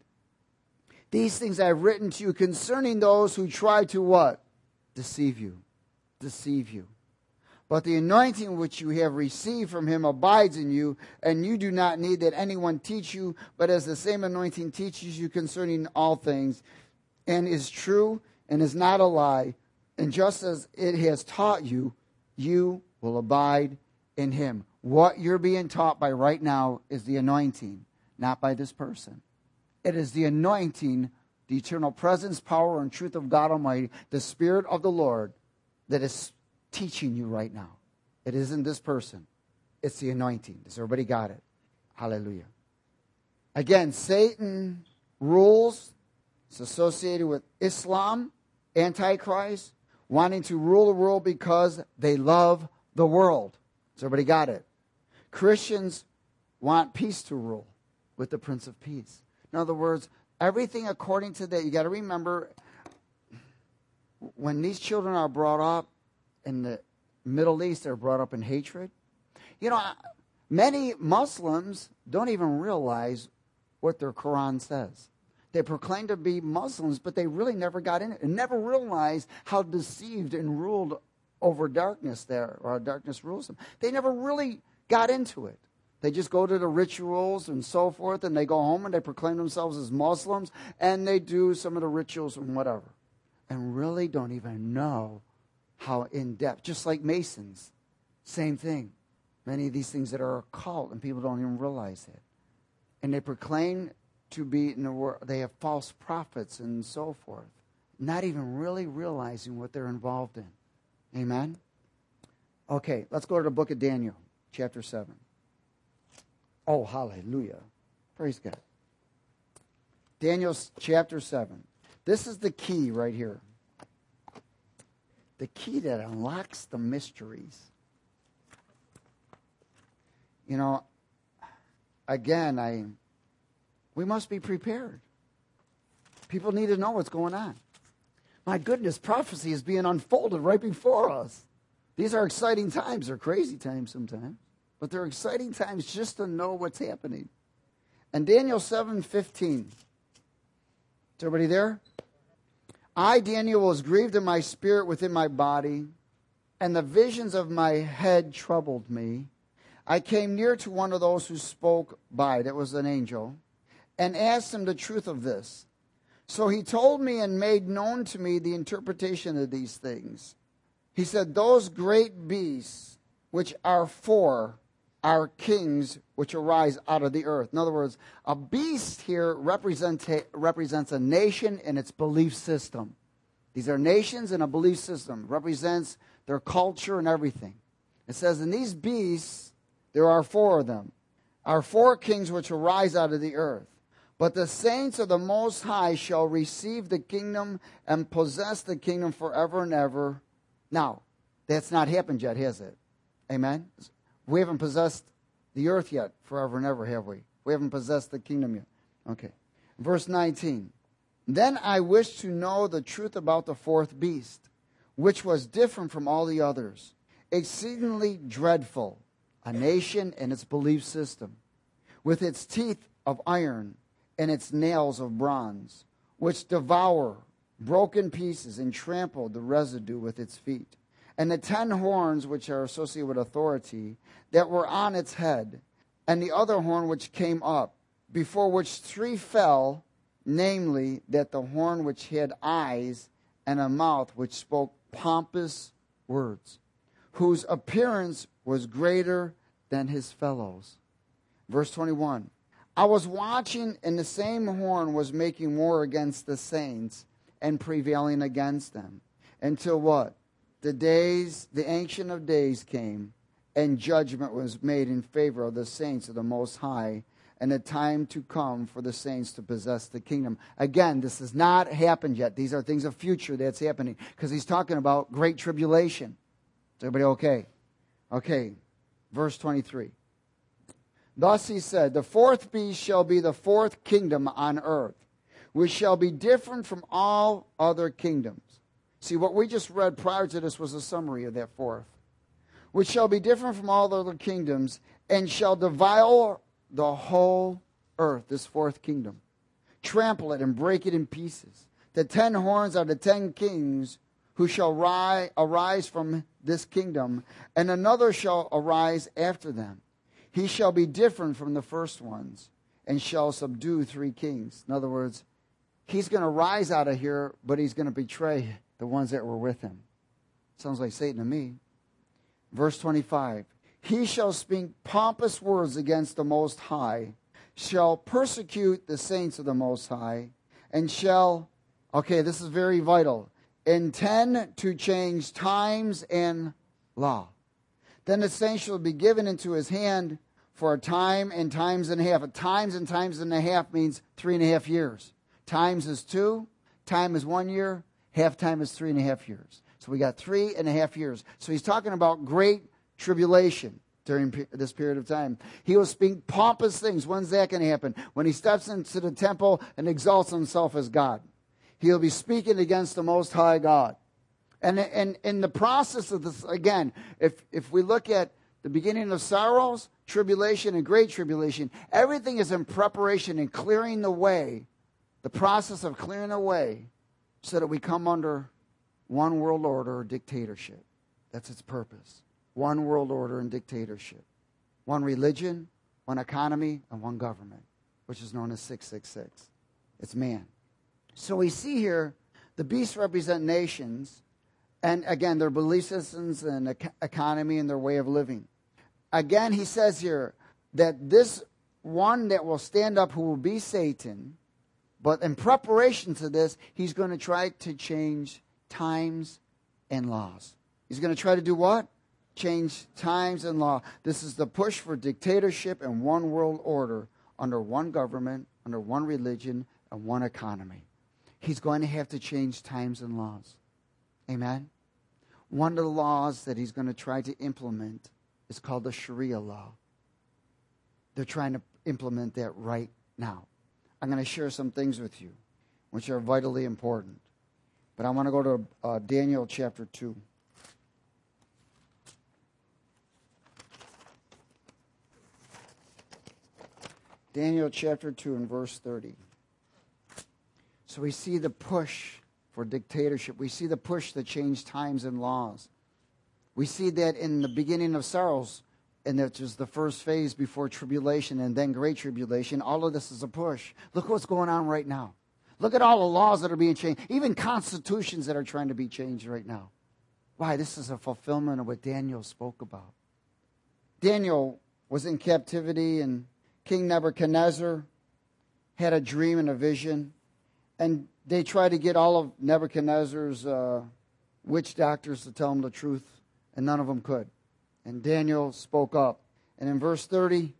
These things I have written to you concerning those who try to what? Deceive you. Deceive you. But the anointing which you have received from him abides in you, and you do not need that anyone teach you, but as the same anointing teaches you concerning all things, and is true, and is not a lie. And just as it has taught you, you will abide in him. What you're being taught by right now is the anointing, not by this person. It is the anointing, the eternal presence, power, and truth of God Almighty, the Spirit of the Lord, that is teaching you right now. It isn't this person. It's the anointing. Does everybody got it? Hallelujah. Again, Satan rules. It's associated with Islam, Antichrist, wanting to rule the world because they love the world. Does everybody got it? Christians want peace to rule with the Prince of Peace. In other words, everything according to that. You got to remember, when these children are brought up in the Middle East, they're brought up in hatred. You know, many Muslims don't even realize what their Quran says. They proclaim to be Muslims, but they really never got in it and never realized how deceived and ruled over darkness there, or darkness rules them. They never really got into it. They just go to the rituals and so forth, and they go home and they proclaim themselves as Muslims, and they do some of the rituals and whatever, and really don't even know how in-depth. Just like Masons, same thing. Many of these things that are a cult, and people don't even realize it. And they proclaim to be in the world, they have false prophets and so forth, not even really realizing what they're involved in. Amen? Okay, let's go to the book of Daniel, chapter seven. Oh, hallelujah. Praise God. Daniel chapter seven. This is the key right here. The key that unlocks the mysteries. You know, again, I we must be prepared. People need to know what's going on. My goodness, prophecy is being unfolded right before us. These are exciting times. They're crazy times sometimes. But they're exciting times just to know what's happening. And Daniel seven fifteen. Is everybody there? I, Daniel, was grieved in my spirit within my body, and the visions of my head troubled me. I came near to one of those who spoke by, that was an angel, and asked him the truth of this. So he told me and made known to me the interpretation of these things. He said, those great beasts which are four are kings which arise out of the earth. In other words, a beast here represents, represents a nation and its belief system. These are nations and a belief system. Represents their culture and everything. It says, in these beasts, there are four of them, are four kings which arise out of the earth. But the saints of the Most High shall receive the kingdom and possess the kingdom forever and ever. Now, that's not happened yet, has it? Amen? We haven't possessed the earth yet forever and ever, have we? We haven't possessed the kingdom yet. Okay. Verse nineteen. Then I wished to know the truth about the fourth beast, which was different from all the others, exceedingly dreadful, a nation and its belief system, with its teeth of iron and its nails of bronze, which devour, broke in pieces, and trampled the residue with its feet. And the ten horns which are associated with authority that were on its head, and the other horn which came up, before which three fell, namely, that the horn which had eyes and a mouth which spoke pompous words, whose appearance was greater than his fellows. Verse twenty-one. I was watching, and the same horn was making war against the saints and prevailing against them. Until what? The days, the Ancient of Days came, and judgment was made in favor of the saints of the Most High, and the time to come for the saints to possess the kingdom. Again, this has not happened yet. These are things of future that's happening, because he's talking about great tribulation. Is everybody okay? Okay, verse twenty-three. Thus he said, the fourth beast shall be the fourth kingdom on earth, which shall be different from all other kingdoms. See, what we just read prior to this was a summary of that fourth. Which shall be different from all other kingdoms, and shall devour the whole earth, this fourth kingdom. Trample it and break it in pieces. The ten horns are the ten kings who shall ri- arise from this kingdom, and another shall arise after them. He shall be different from the first ones, and shall subdue three kings. In other words, he's going to rise out of here, but he's going to betray the ones that were with him. Sounds like Satan to me. Verse twenty-five. He shall speak pompous words against the Most High, shall persecute the saints of the Most High, and shall, okay, this is very vital, intend to change times and law. Then the saints shall be given into his hand for a time and times and a half. A times and times and a half means three and a half years. Times is two, time is one year, half time is three and a half years. So we got three and a half years. So he's talking about great tribulation during pe- this period of time. He will speak pompous things. When's that going to happen? When he steps into the temple and exalts himself as God. He'll be speaking against the Most High God. And in and, the process of this, again, if, if we look at the beginning of sorrows, tribulation, and great tribulation, everything is in preparation and clearing the way, the process of clearing the way so that we come under one world order or dictatorship. That's its purpose. One world order and dictatorship. One religion, one economy, and one government, which is known as six six six. It's man. So we see here the beasts represent nations, and again, their belief systems and ec- economy and their way of living. Again, he says here that this one that will stand up who will be Satan, but in preparation to this, he's going to try to change times and laws. He's going to try to do what? Change times and law. This is the push for dictatorship and one world order under one government, under one religion, and one economy. He's going to have to change times and laws. Amen? One of the laws that he's going to try to implement is called the Sharia law. They're trying to implement that right now. I'm going to share some things with you which are vitally important. But I want to go to uh, Daniel chapter two. Daniel chapter two and verse thirty. So we see the push for dictatorship. We see the push to change times and laws. We see that in the beginning of sorrows, and that was the first phase before tribulation and then great tribulation. All of this is a push. Look what's going on right now. Look at all the laws that are being changed, even constitutions that are trying to be changed right now. Why? This is a fulfillment of what Daniel spoke about. Daniel was in captivity, and King Nebuchadnezzar had a dream and a vision, and they tried to get all of Nebuchadnezzar's uh, witch doctors to tell him the truth, and none of them could. And Daniel spoke up. And in verse thirty,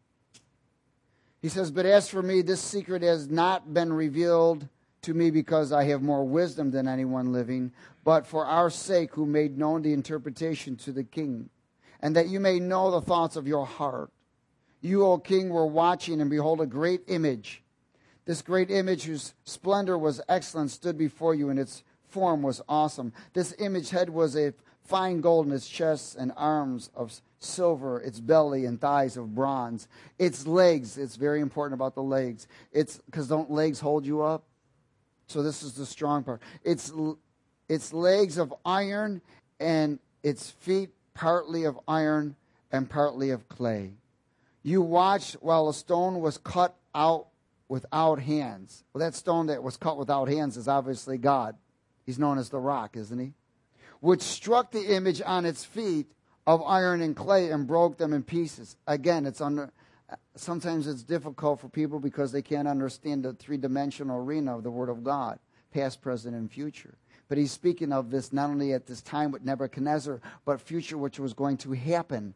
he says, "But as for me, this secret has not been revealed to me because I have more wisdom than anyone living, but for our sake who made known the interpretation to the king, and that you may know the thoughts of your heart. You, O king, were watching, and behold, a great image. This great image, whose splendor was excellent, stood before you, and its form was awesome. This image head was a fine gold, and its chest and arms of silver, its belly and thighs of bronze. Its legs, it's very important about the legs. It's because don't legs hold you up? So this is the strong part. Its, its legs of iron, and its feet partly of iron and partly of clay. You watched while a stone was cut out without hands." Well, that stone that was cut without hands is obviously God. He's known as the rock, isn't he? "Which struck the image on its feet of iron and clay and broke them in pieces." Again, it's under. Sometimes it's difficult for people because they can't understand the three-dimensional arena of the Word of God, past, present, and future. But he's speaking of this not only at this time with Nebuchadnezzar, but future which was going to happen.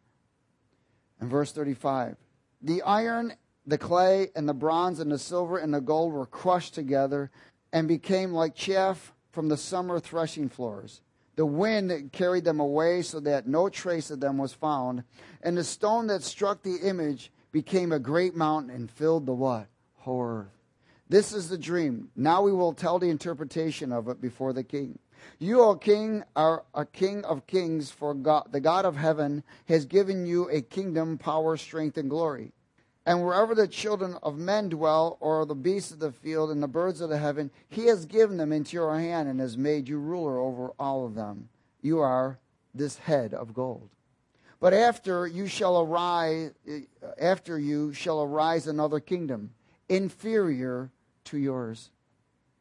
In verse thirty-five, "The iron, the clay, and the bronze, and the silver, and the gold were crushed together and became like chaff from the summer threshing floors. The wind carried them away so that no trace of them was found. And the stone that struck the image became a great mountain and filled the what? Whole earth. This is the dream. Now we will tell the interpretation of it before the king. You, O king, are a king of kings, for God, the God of heaven has given you a kingdom, power, strength, and glory. And wherever the children of men dwell, or the beasts of the field and the birds of the heaven, he has given them into your hand and has made you ruler over all of them. You are this head of gold. But after you shall arise, after you shall arise another kingdom, inferior to yours.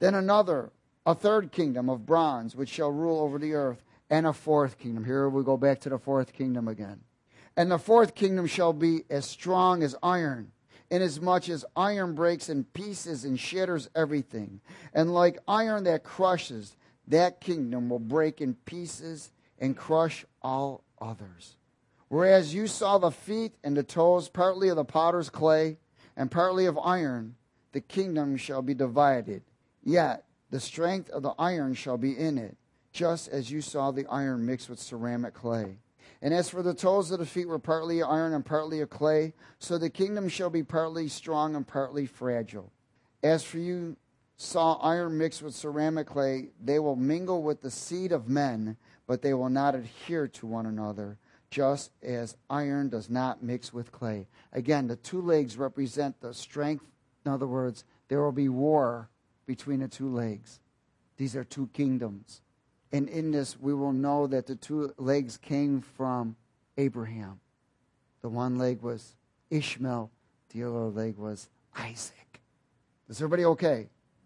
Then another, a third kingdom of bronze, which shall rule over the earth, and a fourth kingdom. Here we go back to the fourth kingdom again. And the fourth kingdom shall be as strong as iron, inasmuch as iron breaks in pieces and shatters everything. And like iron that crushes, that kingdom will break in pieces and crush all others. Whereas you saw the feet and the toes, partly of the potter's clay and partly of iron, the kingdom shall be divided. Yet the strength of the iron shall be in it, just as you saw the iron mixed with ceramic clay. And as for the toes of the feet were partly iron and partly of clay, so the kingdom shall be partly strong and partly fragile. As for you saw iron mixed with ceramic clay, they will mingle with the seed of men, but they will not adhere to one another, just as iron does not mix with clay. Again, the two legs represent the strength. In other words, there will be war between the two legs. These are two kingdoms. And in this, we will know that the two legs came from Abraham. The one leg was Ishmael. The other leg was Isaac. Is everybody okay?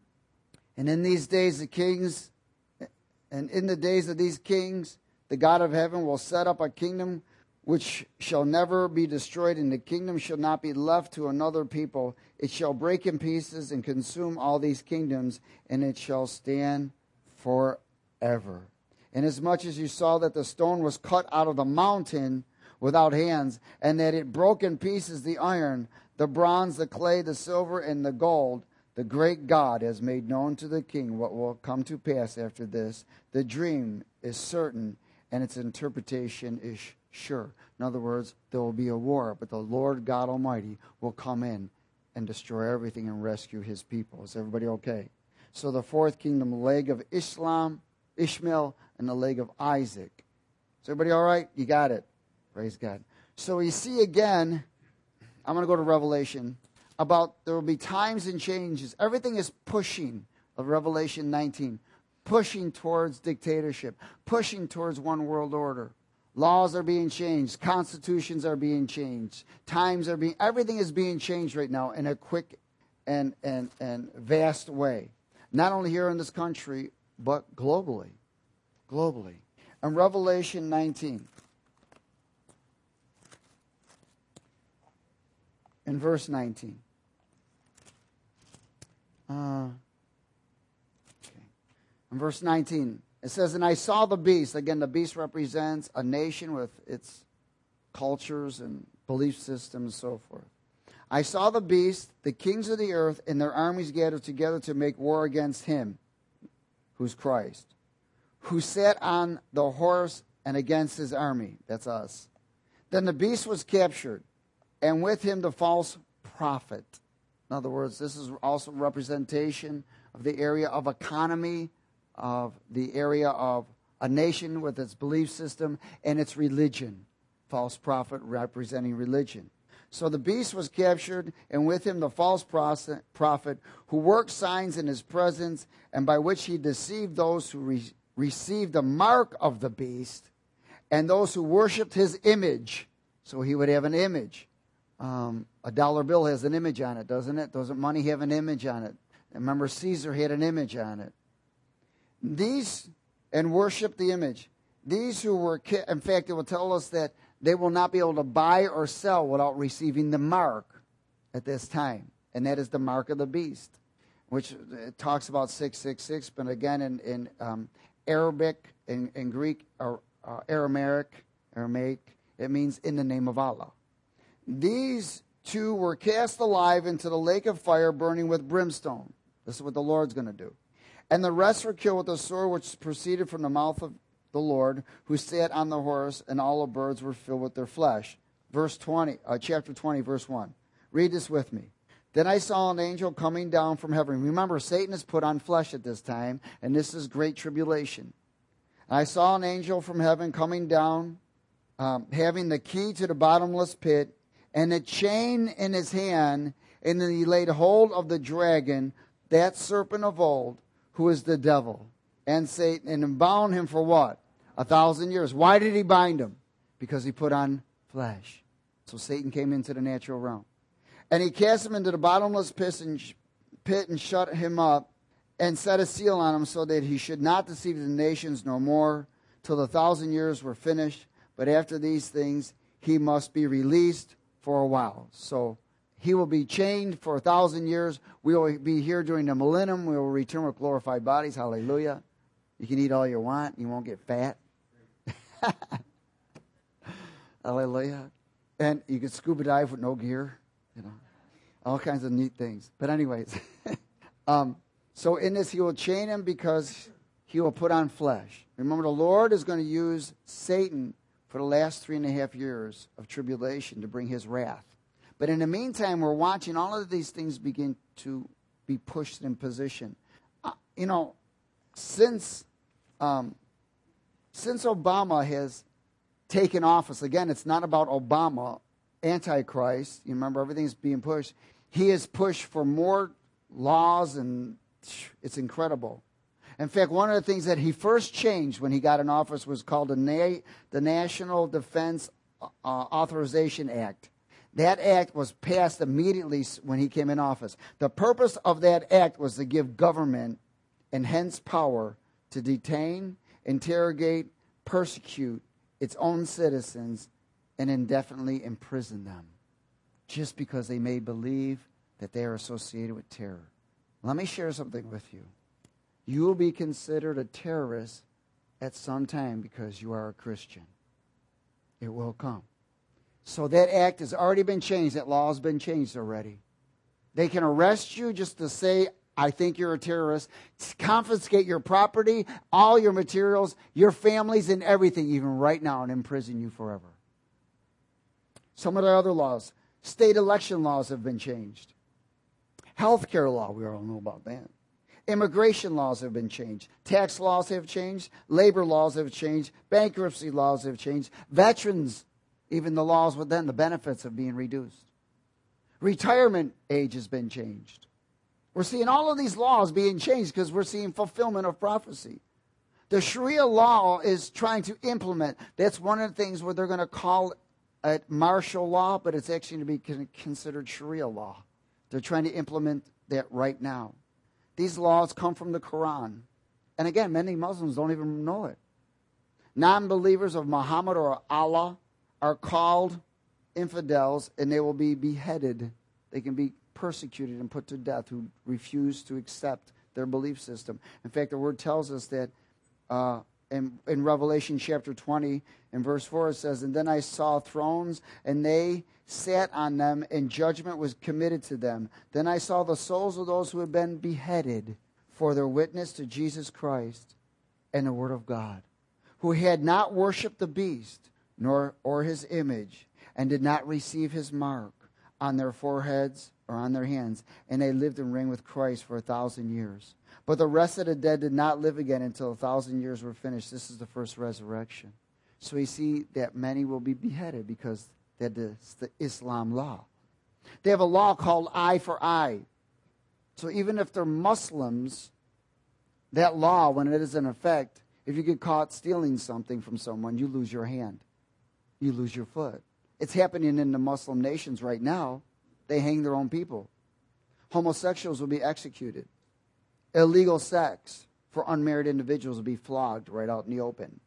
And in these days, the kings, and in the days of these kings, the God of heaven will set up a kingdom which shall never be destroyed, and the kingdom shall not be left to another people. It shall break in pieces and consume all these kingdoms, and it shall stand forever. Ever. Inasmuch as you saw that the stone was cut out of the mountain without hands, and that it broke in pieces the iron, the bronze, the clay, the silver, and the gold, the great God has made known to the king what will come to pass after this. The dream is certain, and its interpretation is sure. In other words, there will be a war, but the Lord God Almighty will come in and destroy everything and rescue his people. Is everybody okay? So the fourth kingdom, the leg of Islam, Ishmael, and the leg of Isaac. Is everybody all right? You got it. Praise God. So we see again, I'm going to go to Revelation, about there will be times and changes. Everything is pushing, of Revelation nineteen, pushing towards dictatorship, pushing towards one world order. Laws are being changed. Constitutions are being changed. Times are being, everything is being changed right now in a quick and, and, and vast way. Not only here in this country, but globally. Globally. In Revelation nineteen, in verse nineteen. Uh, okay. In verse nineteen, it says, and I saw the beast. Again, the beast represents a nation with its cultures and belief systems and so forth. I saw the beast, the kings of the earth, and their armies gathered together to make war against him, who's Christ, who sat on the horse and against his army. That's us. Then the beast was captured, and with him the false prophet. In other words, this is also representation of the area of economy, of the area of a nation with its belief system and its religion. False prophet representing religion. So the beast was captured, and with him the false prophet, who worked signs in his presence, and by which he deceived those who re- received the mark of the beast, and those who worshipped his image. So he would have an image. Um, a dollar bill has an image on it, doesn't it? Doesn't money have an image on it? Remember, Caesar had an image on it. These, and worship the image. These who were, in fact, it will tell us that they will not be able to buy or sell without receiving the mark at this time. And that is the mark of the beast, which it talks about six six six, but again in, in um, Arabic, in, in Greek, or uh, Aramaic, Aramaic, it means in the name of Allah. These two were cast alive into the lake of fire burning with brimstone. This is what the Lord's going to do. And the rest were killed with the sword which proceeded from the mouth of the Lord, who sat on the horse, and all the birds were filled with their flesh. Verse twenty, uh, chapter twenty, verse one. Read this with me. Then I saw an angel coming down from heaven. Remember, Satan has put on flesh at this time, and this is great tribulation. And I saw an angel from heaven coming down, um, having the key to the bottomless pit, and a chain in his hand, and then he laid hold of the dragon, that serpent of old, who is the devil and Satan, and bound him for what? A thousand years. Why did he bind him? Because he put on flesh. So Satan came into the natural realm. And he cast him into the bottomless pit and, pit and shut him up and set a seal on him so that he should not deceive the nations no more till the thousand years were finished. But after these things, he must be released for a while. So he will be chained for a thousand years. We will be here during the millennium. We will return with glorified bodies. Hallelujah. You can eat all you want. You won't get fat. Hallelujah. And you can scuba dive with no gear. You know, all kinds of neat things. But anyways, um, so in this he will chain him because he will put on flesh. Remember, the Lord is going to use Satan for the last three and a half years of tribulation to bring his wrath. But in the meantime, we're watching all of these things begin to be pushed in position. Uh, you know, since um, since Obama has taken office, again, it's not about Obama, Antichrist. You remember, everything's being pushed. He has pushed for more laws, and it's incredible. In fact, one of the things that he first changed when he got in office was called the, Na- the National Defense uh, Authorization Act. That act was passed immediately when he came in office. The purpose of that act was to give government and hence power to detain, interrogate, persecute its own citizens, and indefinitely imprison them just because they may believe that they are associated with terror. Let me share something with you. You will be considered a terrorist at some time because you are a Christian. It will come. So that act has already been changed. That law has been changed already. They can arrest you just to say, I think you're a terrorist, confiscate your property, all your materials, your families, and everything, even right now, and imprison you forever. Some of the other laws, state election laws have been changed. Healthcare law, we all know about that. Immigration laws have been changed. Tax laws have changed. Labor laws have changed. Bankruptcy laws have changed. Veterans, even the laws with them, the benefits of being reduced. Retirement age has been changed. We're seeing all of these laws being changed because we're seeing fulfillment of prophecy. The Sharia law is trying to implement. That's one of the things where they're going to call it martial law, but it's actually to be considered Sharia law. They're trying to implement that right now. These laws come from the Quran. And again, many Muslims don't even know it. Non-believers of Muhammad or Allah are called infidels, and they will be beheaded. They can be persecuted and put to death who refuse to accept their belief system. In fact, the word tells us that uh, in, in Revelation chapter twenty, in verse four, it says, and then I saw thrones, and they sat on them, and judgment was committed to them. Then I saw the souls of those who had been beheaded for their witness to Jesus Christ and the word of God, who had not worshipped the beast nor or his image, and did not receive his mark on their foreheads or on their hands, and they lived and reigned with Christ for a thousand years. But the rest of the dead did not live again until a thousand years were finished. This is the first resurrection. So we see that many will be beheaded because that is the Islam law. They have a law called eye for eye. So even if they're Muslims, that law, when it is in effect, if you get caught stealing something from someone, you lose your hand. You lose your foot. It's happening in the Muslim nations right now. They hang their own people. Homosexuals will be executed. Illegal sex for unmarried individuals will be flogged right out in the open.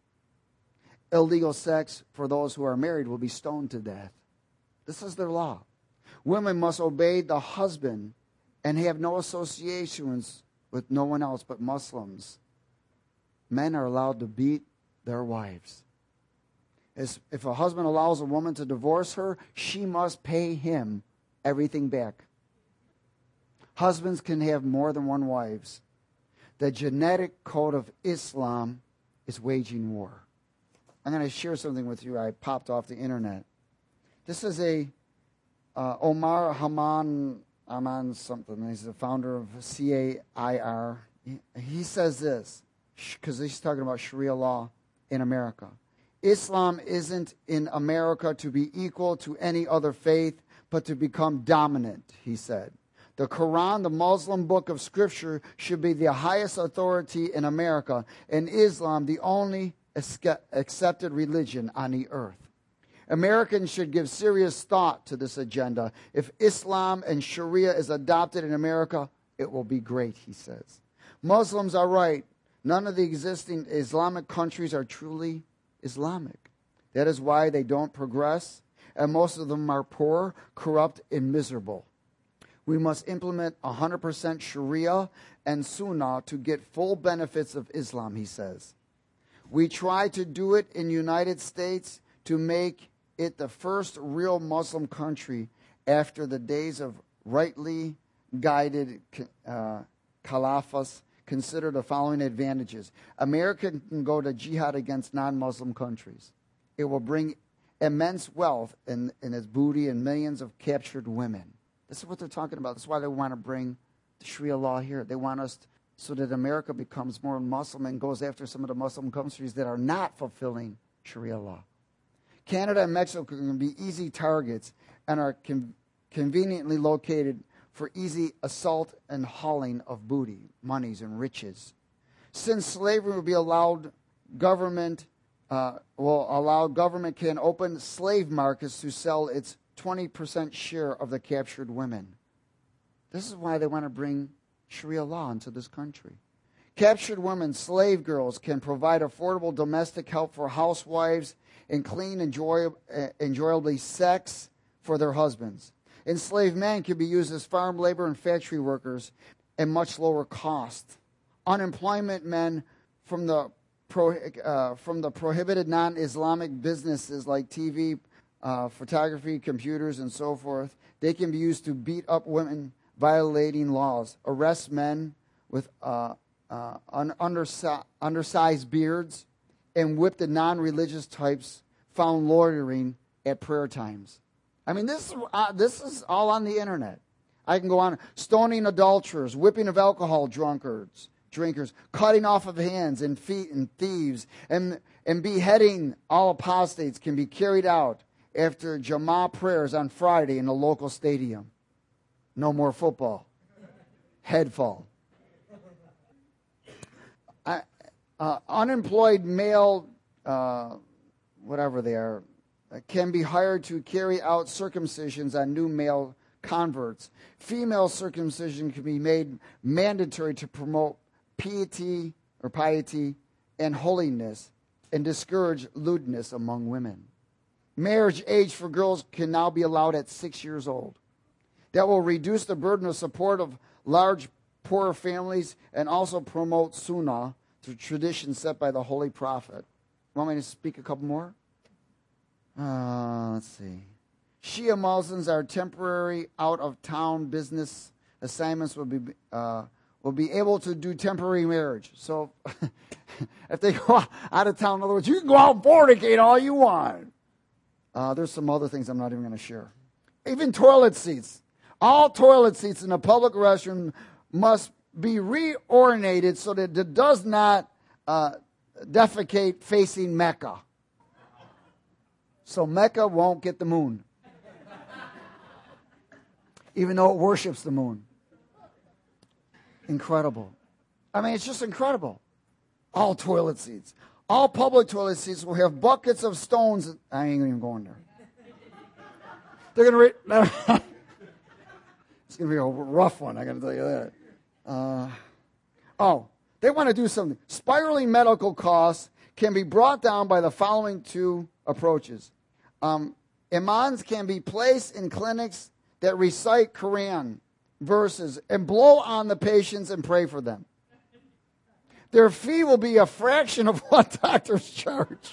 Illegal sex for those who are married will be stoned to death. This is their law. Women must obey the husband and have no associations with no one else but Muslims. Men are allowed to beat their wives. As if a husband allows a woman to divorce her, she must pay him everything back. Husbands can have more than one wives. The genetic code of Islam is waging war. I'm going to share something with you I popped off the internet. This is a uh, Omar Haman, Haman something. He's the founder of C A I R. He, he says this, because he's talking about Sharia law in America. Islam isn't in America to be equal to any other faith, but to become dominant, he said. The Quran, the Muslim book of Scripture, should be the highest authority in America, and Islam the only accepted religion on the earth. Americans should give serious thought to this agenda. If Islam and Sharia is adopted in America, it will be great, he says. Muslims are right. None of the existing Islamic countries are truly Islamic. That is why they don't progress, and most of them are poor, corrupt, and miserable. We must implement one hundred percent Sharia and Sunnah to get full benefits of Islam, he says. We try to do it in the United States to make it the first real Muslim country after the days of rightly guided uh, caliphs. Consider the following advantages. America can go to jihad against non-Muslim countries. It will bring immense wealth in, in its booty and millions of captured women. This is what they're talking about. That's why they want to bring the Sharia law here. They want us to, so that America becomes more Muslim and goes after some of the Muslim countries that are not fulfilling Sharia law. Canada and Mexico can be easy targets and are con- conveniently located for easy assault and hauling of booty, monies, and riches. Since slavery will be allowed, government uh, will allow government can open slave markets to sell its twenty percent share of the captured women. This is why they want to bring Sharia law into this country. Captured women, slave girls, can provide affordable domestic help for housewives and clean, enjoy, uh, enjoyably sex for their husbands. Enslaved men can be used as farm labor and factory workers at much lower cost. Unemployment men from the pro, uh, from the prohibited non-Islamic businesses like T V, uh, photography, computers, and so forth, they can be used to beat up women violating laws, arrest men with uh, uh, un- undersi- undersized beards, and whip the non-religious types found loitering at prayer times. I mean, this, uh, this is all on the internet. I can go on. Stoning adulterers, whipping of alcohol drunkards, drinkers, cutting off of hands and feet and thieves, and, and beheading all apostates can be carried out after Jama'ah prayers on Friday in the local stadium. No more football. Head fall. I, uh, unemployed male, uh, whatever they are, can be hired to carry out circumcisions on new male converts. Female circumcision can be made mandatory to promote piety or piety and holiness and discourage lewdness among women. Marriage age for girls can now be allowed at six years old. That will reduce the burden of support of large, poor families and also promote sunnah, the tradition set by the Holy Prophet. Want me to speak a couple more? Uh, let's see. Shia Muslims are temporary out-of-town business assignments will be uh, will be able to do temporary marriage. So if they go out of town, in other words, you can go out and fornicate all you want. Uh, there's some other things I'm not even going to share. Even toilet seats. All toilet seats in a public restroom must be reorientated so that it does not uh, defecate facing Mecca. So Mecca won't get the moon, even though it worships the moon. Incredible. I mean, it's just incredible. All toilet seats. All public toilet seats will have buckets of stones. I ain't even going there. They're going to... Re- it's going to be a rough one, I got to tell you that. Uh, oh, they want to do something. Spiraling medical costs can be brought down by the following two approaches. Um, imams can be placed in clinics that recite Quran verses and blow on the patients and pray for them. Their fee will be a fraction of what doctors charge.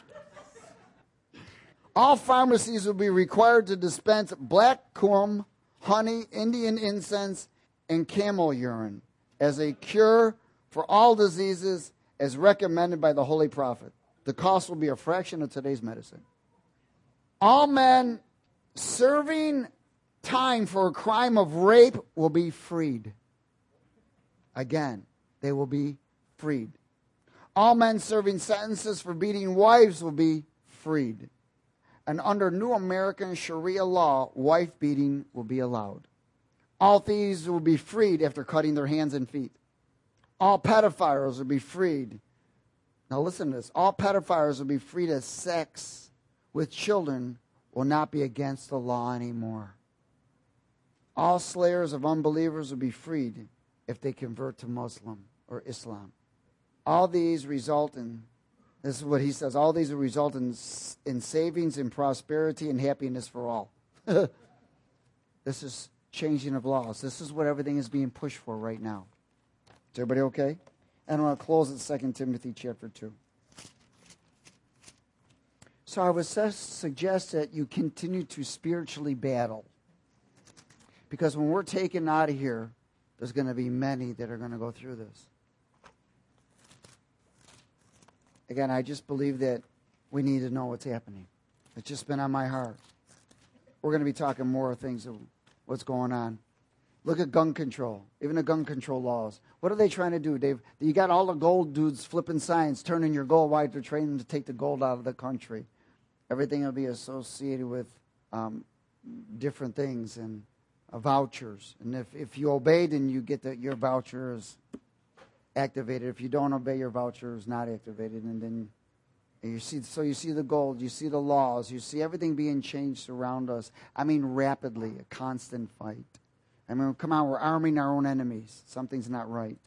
All pharmacies will be required to dispense black kum, honey, Indian incense, and camel urine as a cure for all diseases as recommended by the Holy Prophet. The cost will be a fraction of today's medicine. All men serving time for a crime of rape will be freed. Again, they will be freed. All men serving sentences for beating wives will be freed. And under new American Sharia law, wife beating will be allowed. All thieves will be freed after cutting their hands and feet. All pedophiles will be freed. Now listen to this. All pedophiles will be freed as sex with children will not be against the law anymore. All slayers of unbelievers will be freed if they convert to Muslim. or Islam. All these result in, this is what he says, all these will result in, in savings and prosperity and happiness for all. This is changing of laws. This is what everything is being pushed for right now. Is everybody okay? And I want to close at Second Timothy chapter two. So I would suggest that you continue to spiritually battle. Because when we're taken out of here, there's going to be many that are going to go through this. Again, I just believe that we need to know what's happening. It's just been on my heart. We're going to be talking more things of what's going on. Look at gun control, even the gun control laws. What are they trying to do, Dave? You got all the gold dudes flipping signs, turning your gold white. They're training to take the gold out of the country. Everything will be associated with um, different things and uh, vouchers. And if, if you obey, then you get that your voucher is activated. If you don't obey, your voucher is not activated. And then you see, so you see the gold, you see the laws, you see everything being changed around us. I mean, rapidly, a constant fight. I mean, come on, we're arming our own enemies. Something's not right.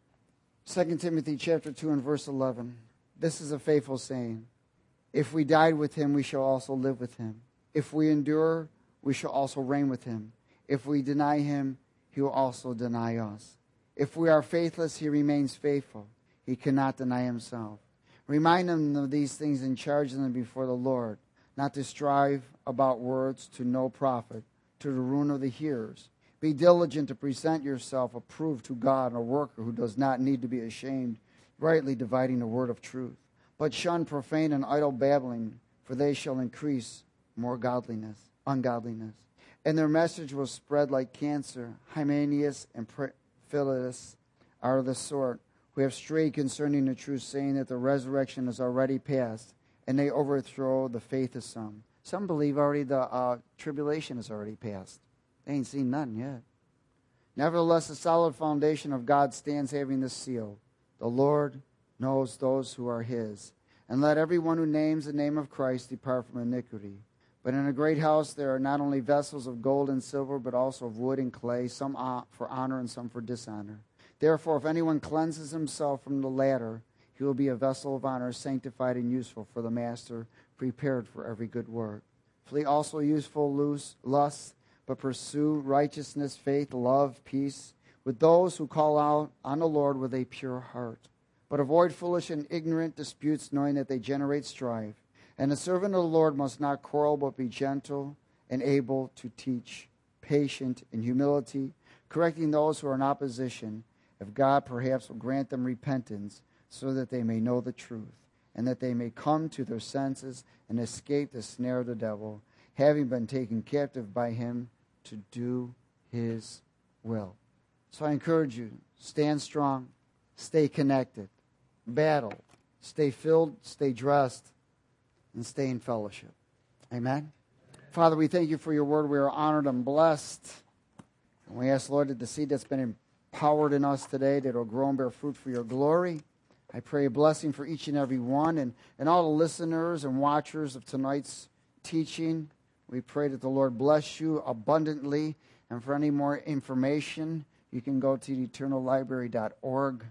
Second Timothy chapter two and verse eleven. This is a faithful saying. If we died with him, we shall also live with him. If we endure, we shall also reign with him. If we deny him, he will also deny us. If we are faithless, he remains faithful. He cannot deny himself. Remind them of these things and charge them before the Lord, not to strive about words to no profit, to the ruin of the hearers. Be diligent to present yourself approved to God, a worker who does not need to be ashamed, rightly dividing the word of truth. But shun profane and idle babbling, for they shall increase more godliness, ungodliness. And their message will spread like cancer. Hymenaeus and Philetus are the sort who have strayed concerning the truth, saying that the resurrection is already past, and they overthrow the faith of some. Some believe already the uh, tribulation is already past. They ain't seen nothing yet. Nevertheless, the solid foundation of God stands having this seal. The Lord knows those who are his. And let everyone who names the name of Christ depart from iniquity. But in a great house there are not only vessels of gold and silver, but also of wood and clay, some for honor and some for dishonor. Therefore, if anyone cleanses himself from the latter, he will be a vessel of honor, sanctified and useful for the master, prepared for every good work. Flee also useful lusts, but pursue righteousness, faith, love, peace, with those who call out on the Lord with a pure heart. But avoid foolish and ignorant disputes, knowing that they generate strife. And the servant of the Lord must not quarrel, but be gentle and able to teach, patient in humility, correcting those who are in opposition, if God perhaps will grant them repentance, so that they may know the truth, and that they may come to their senses and escape the snare of the devil, having been taken captive by him to do his will. So I encourage you, stand strong, stay connected, battle, stay filled, stay dressed, and stay in fellowship. Amen? Father, we thank you for your word. We are honored and blessed. And we ask, Lord, that the seed that's been empowered in us today, that it will grow and bear fruit for your glory. I pray a blessing for each and every one and, and all the listeners and watchers of tonight's teaching. We pray that the Lord bless you abundantly. And for any more information, you can go to eternal library dot org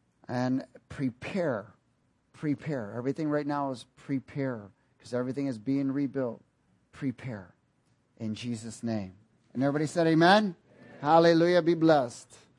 and prepare. Prepare. Everything right now is prepare, because everything is being rebuilt. Prepare. In Jesus' name. And everybody said amen? Amen. Hallelujah. Be blessed.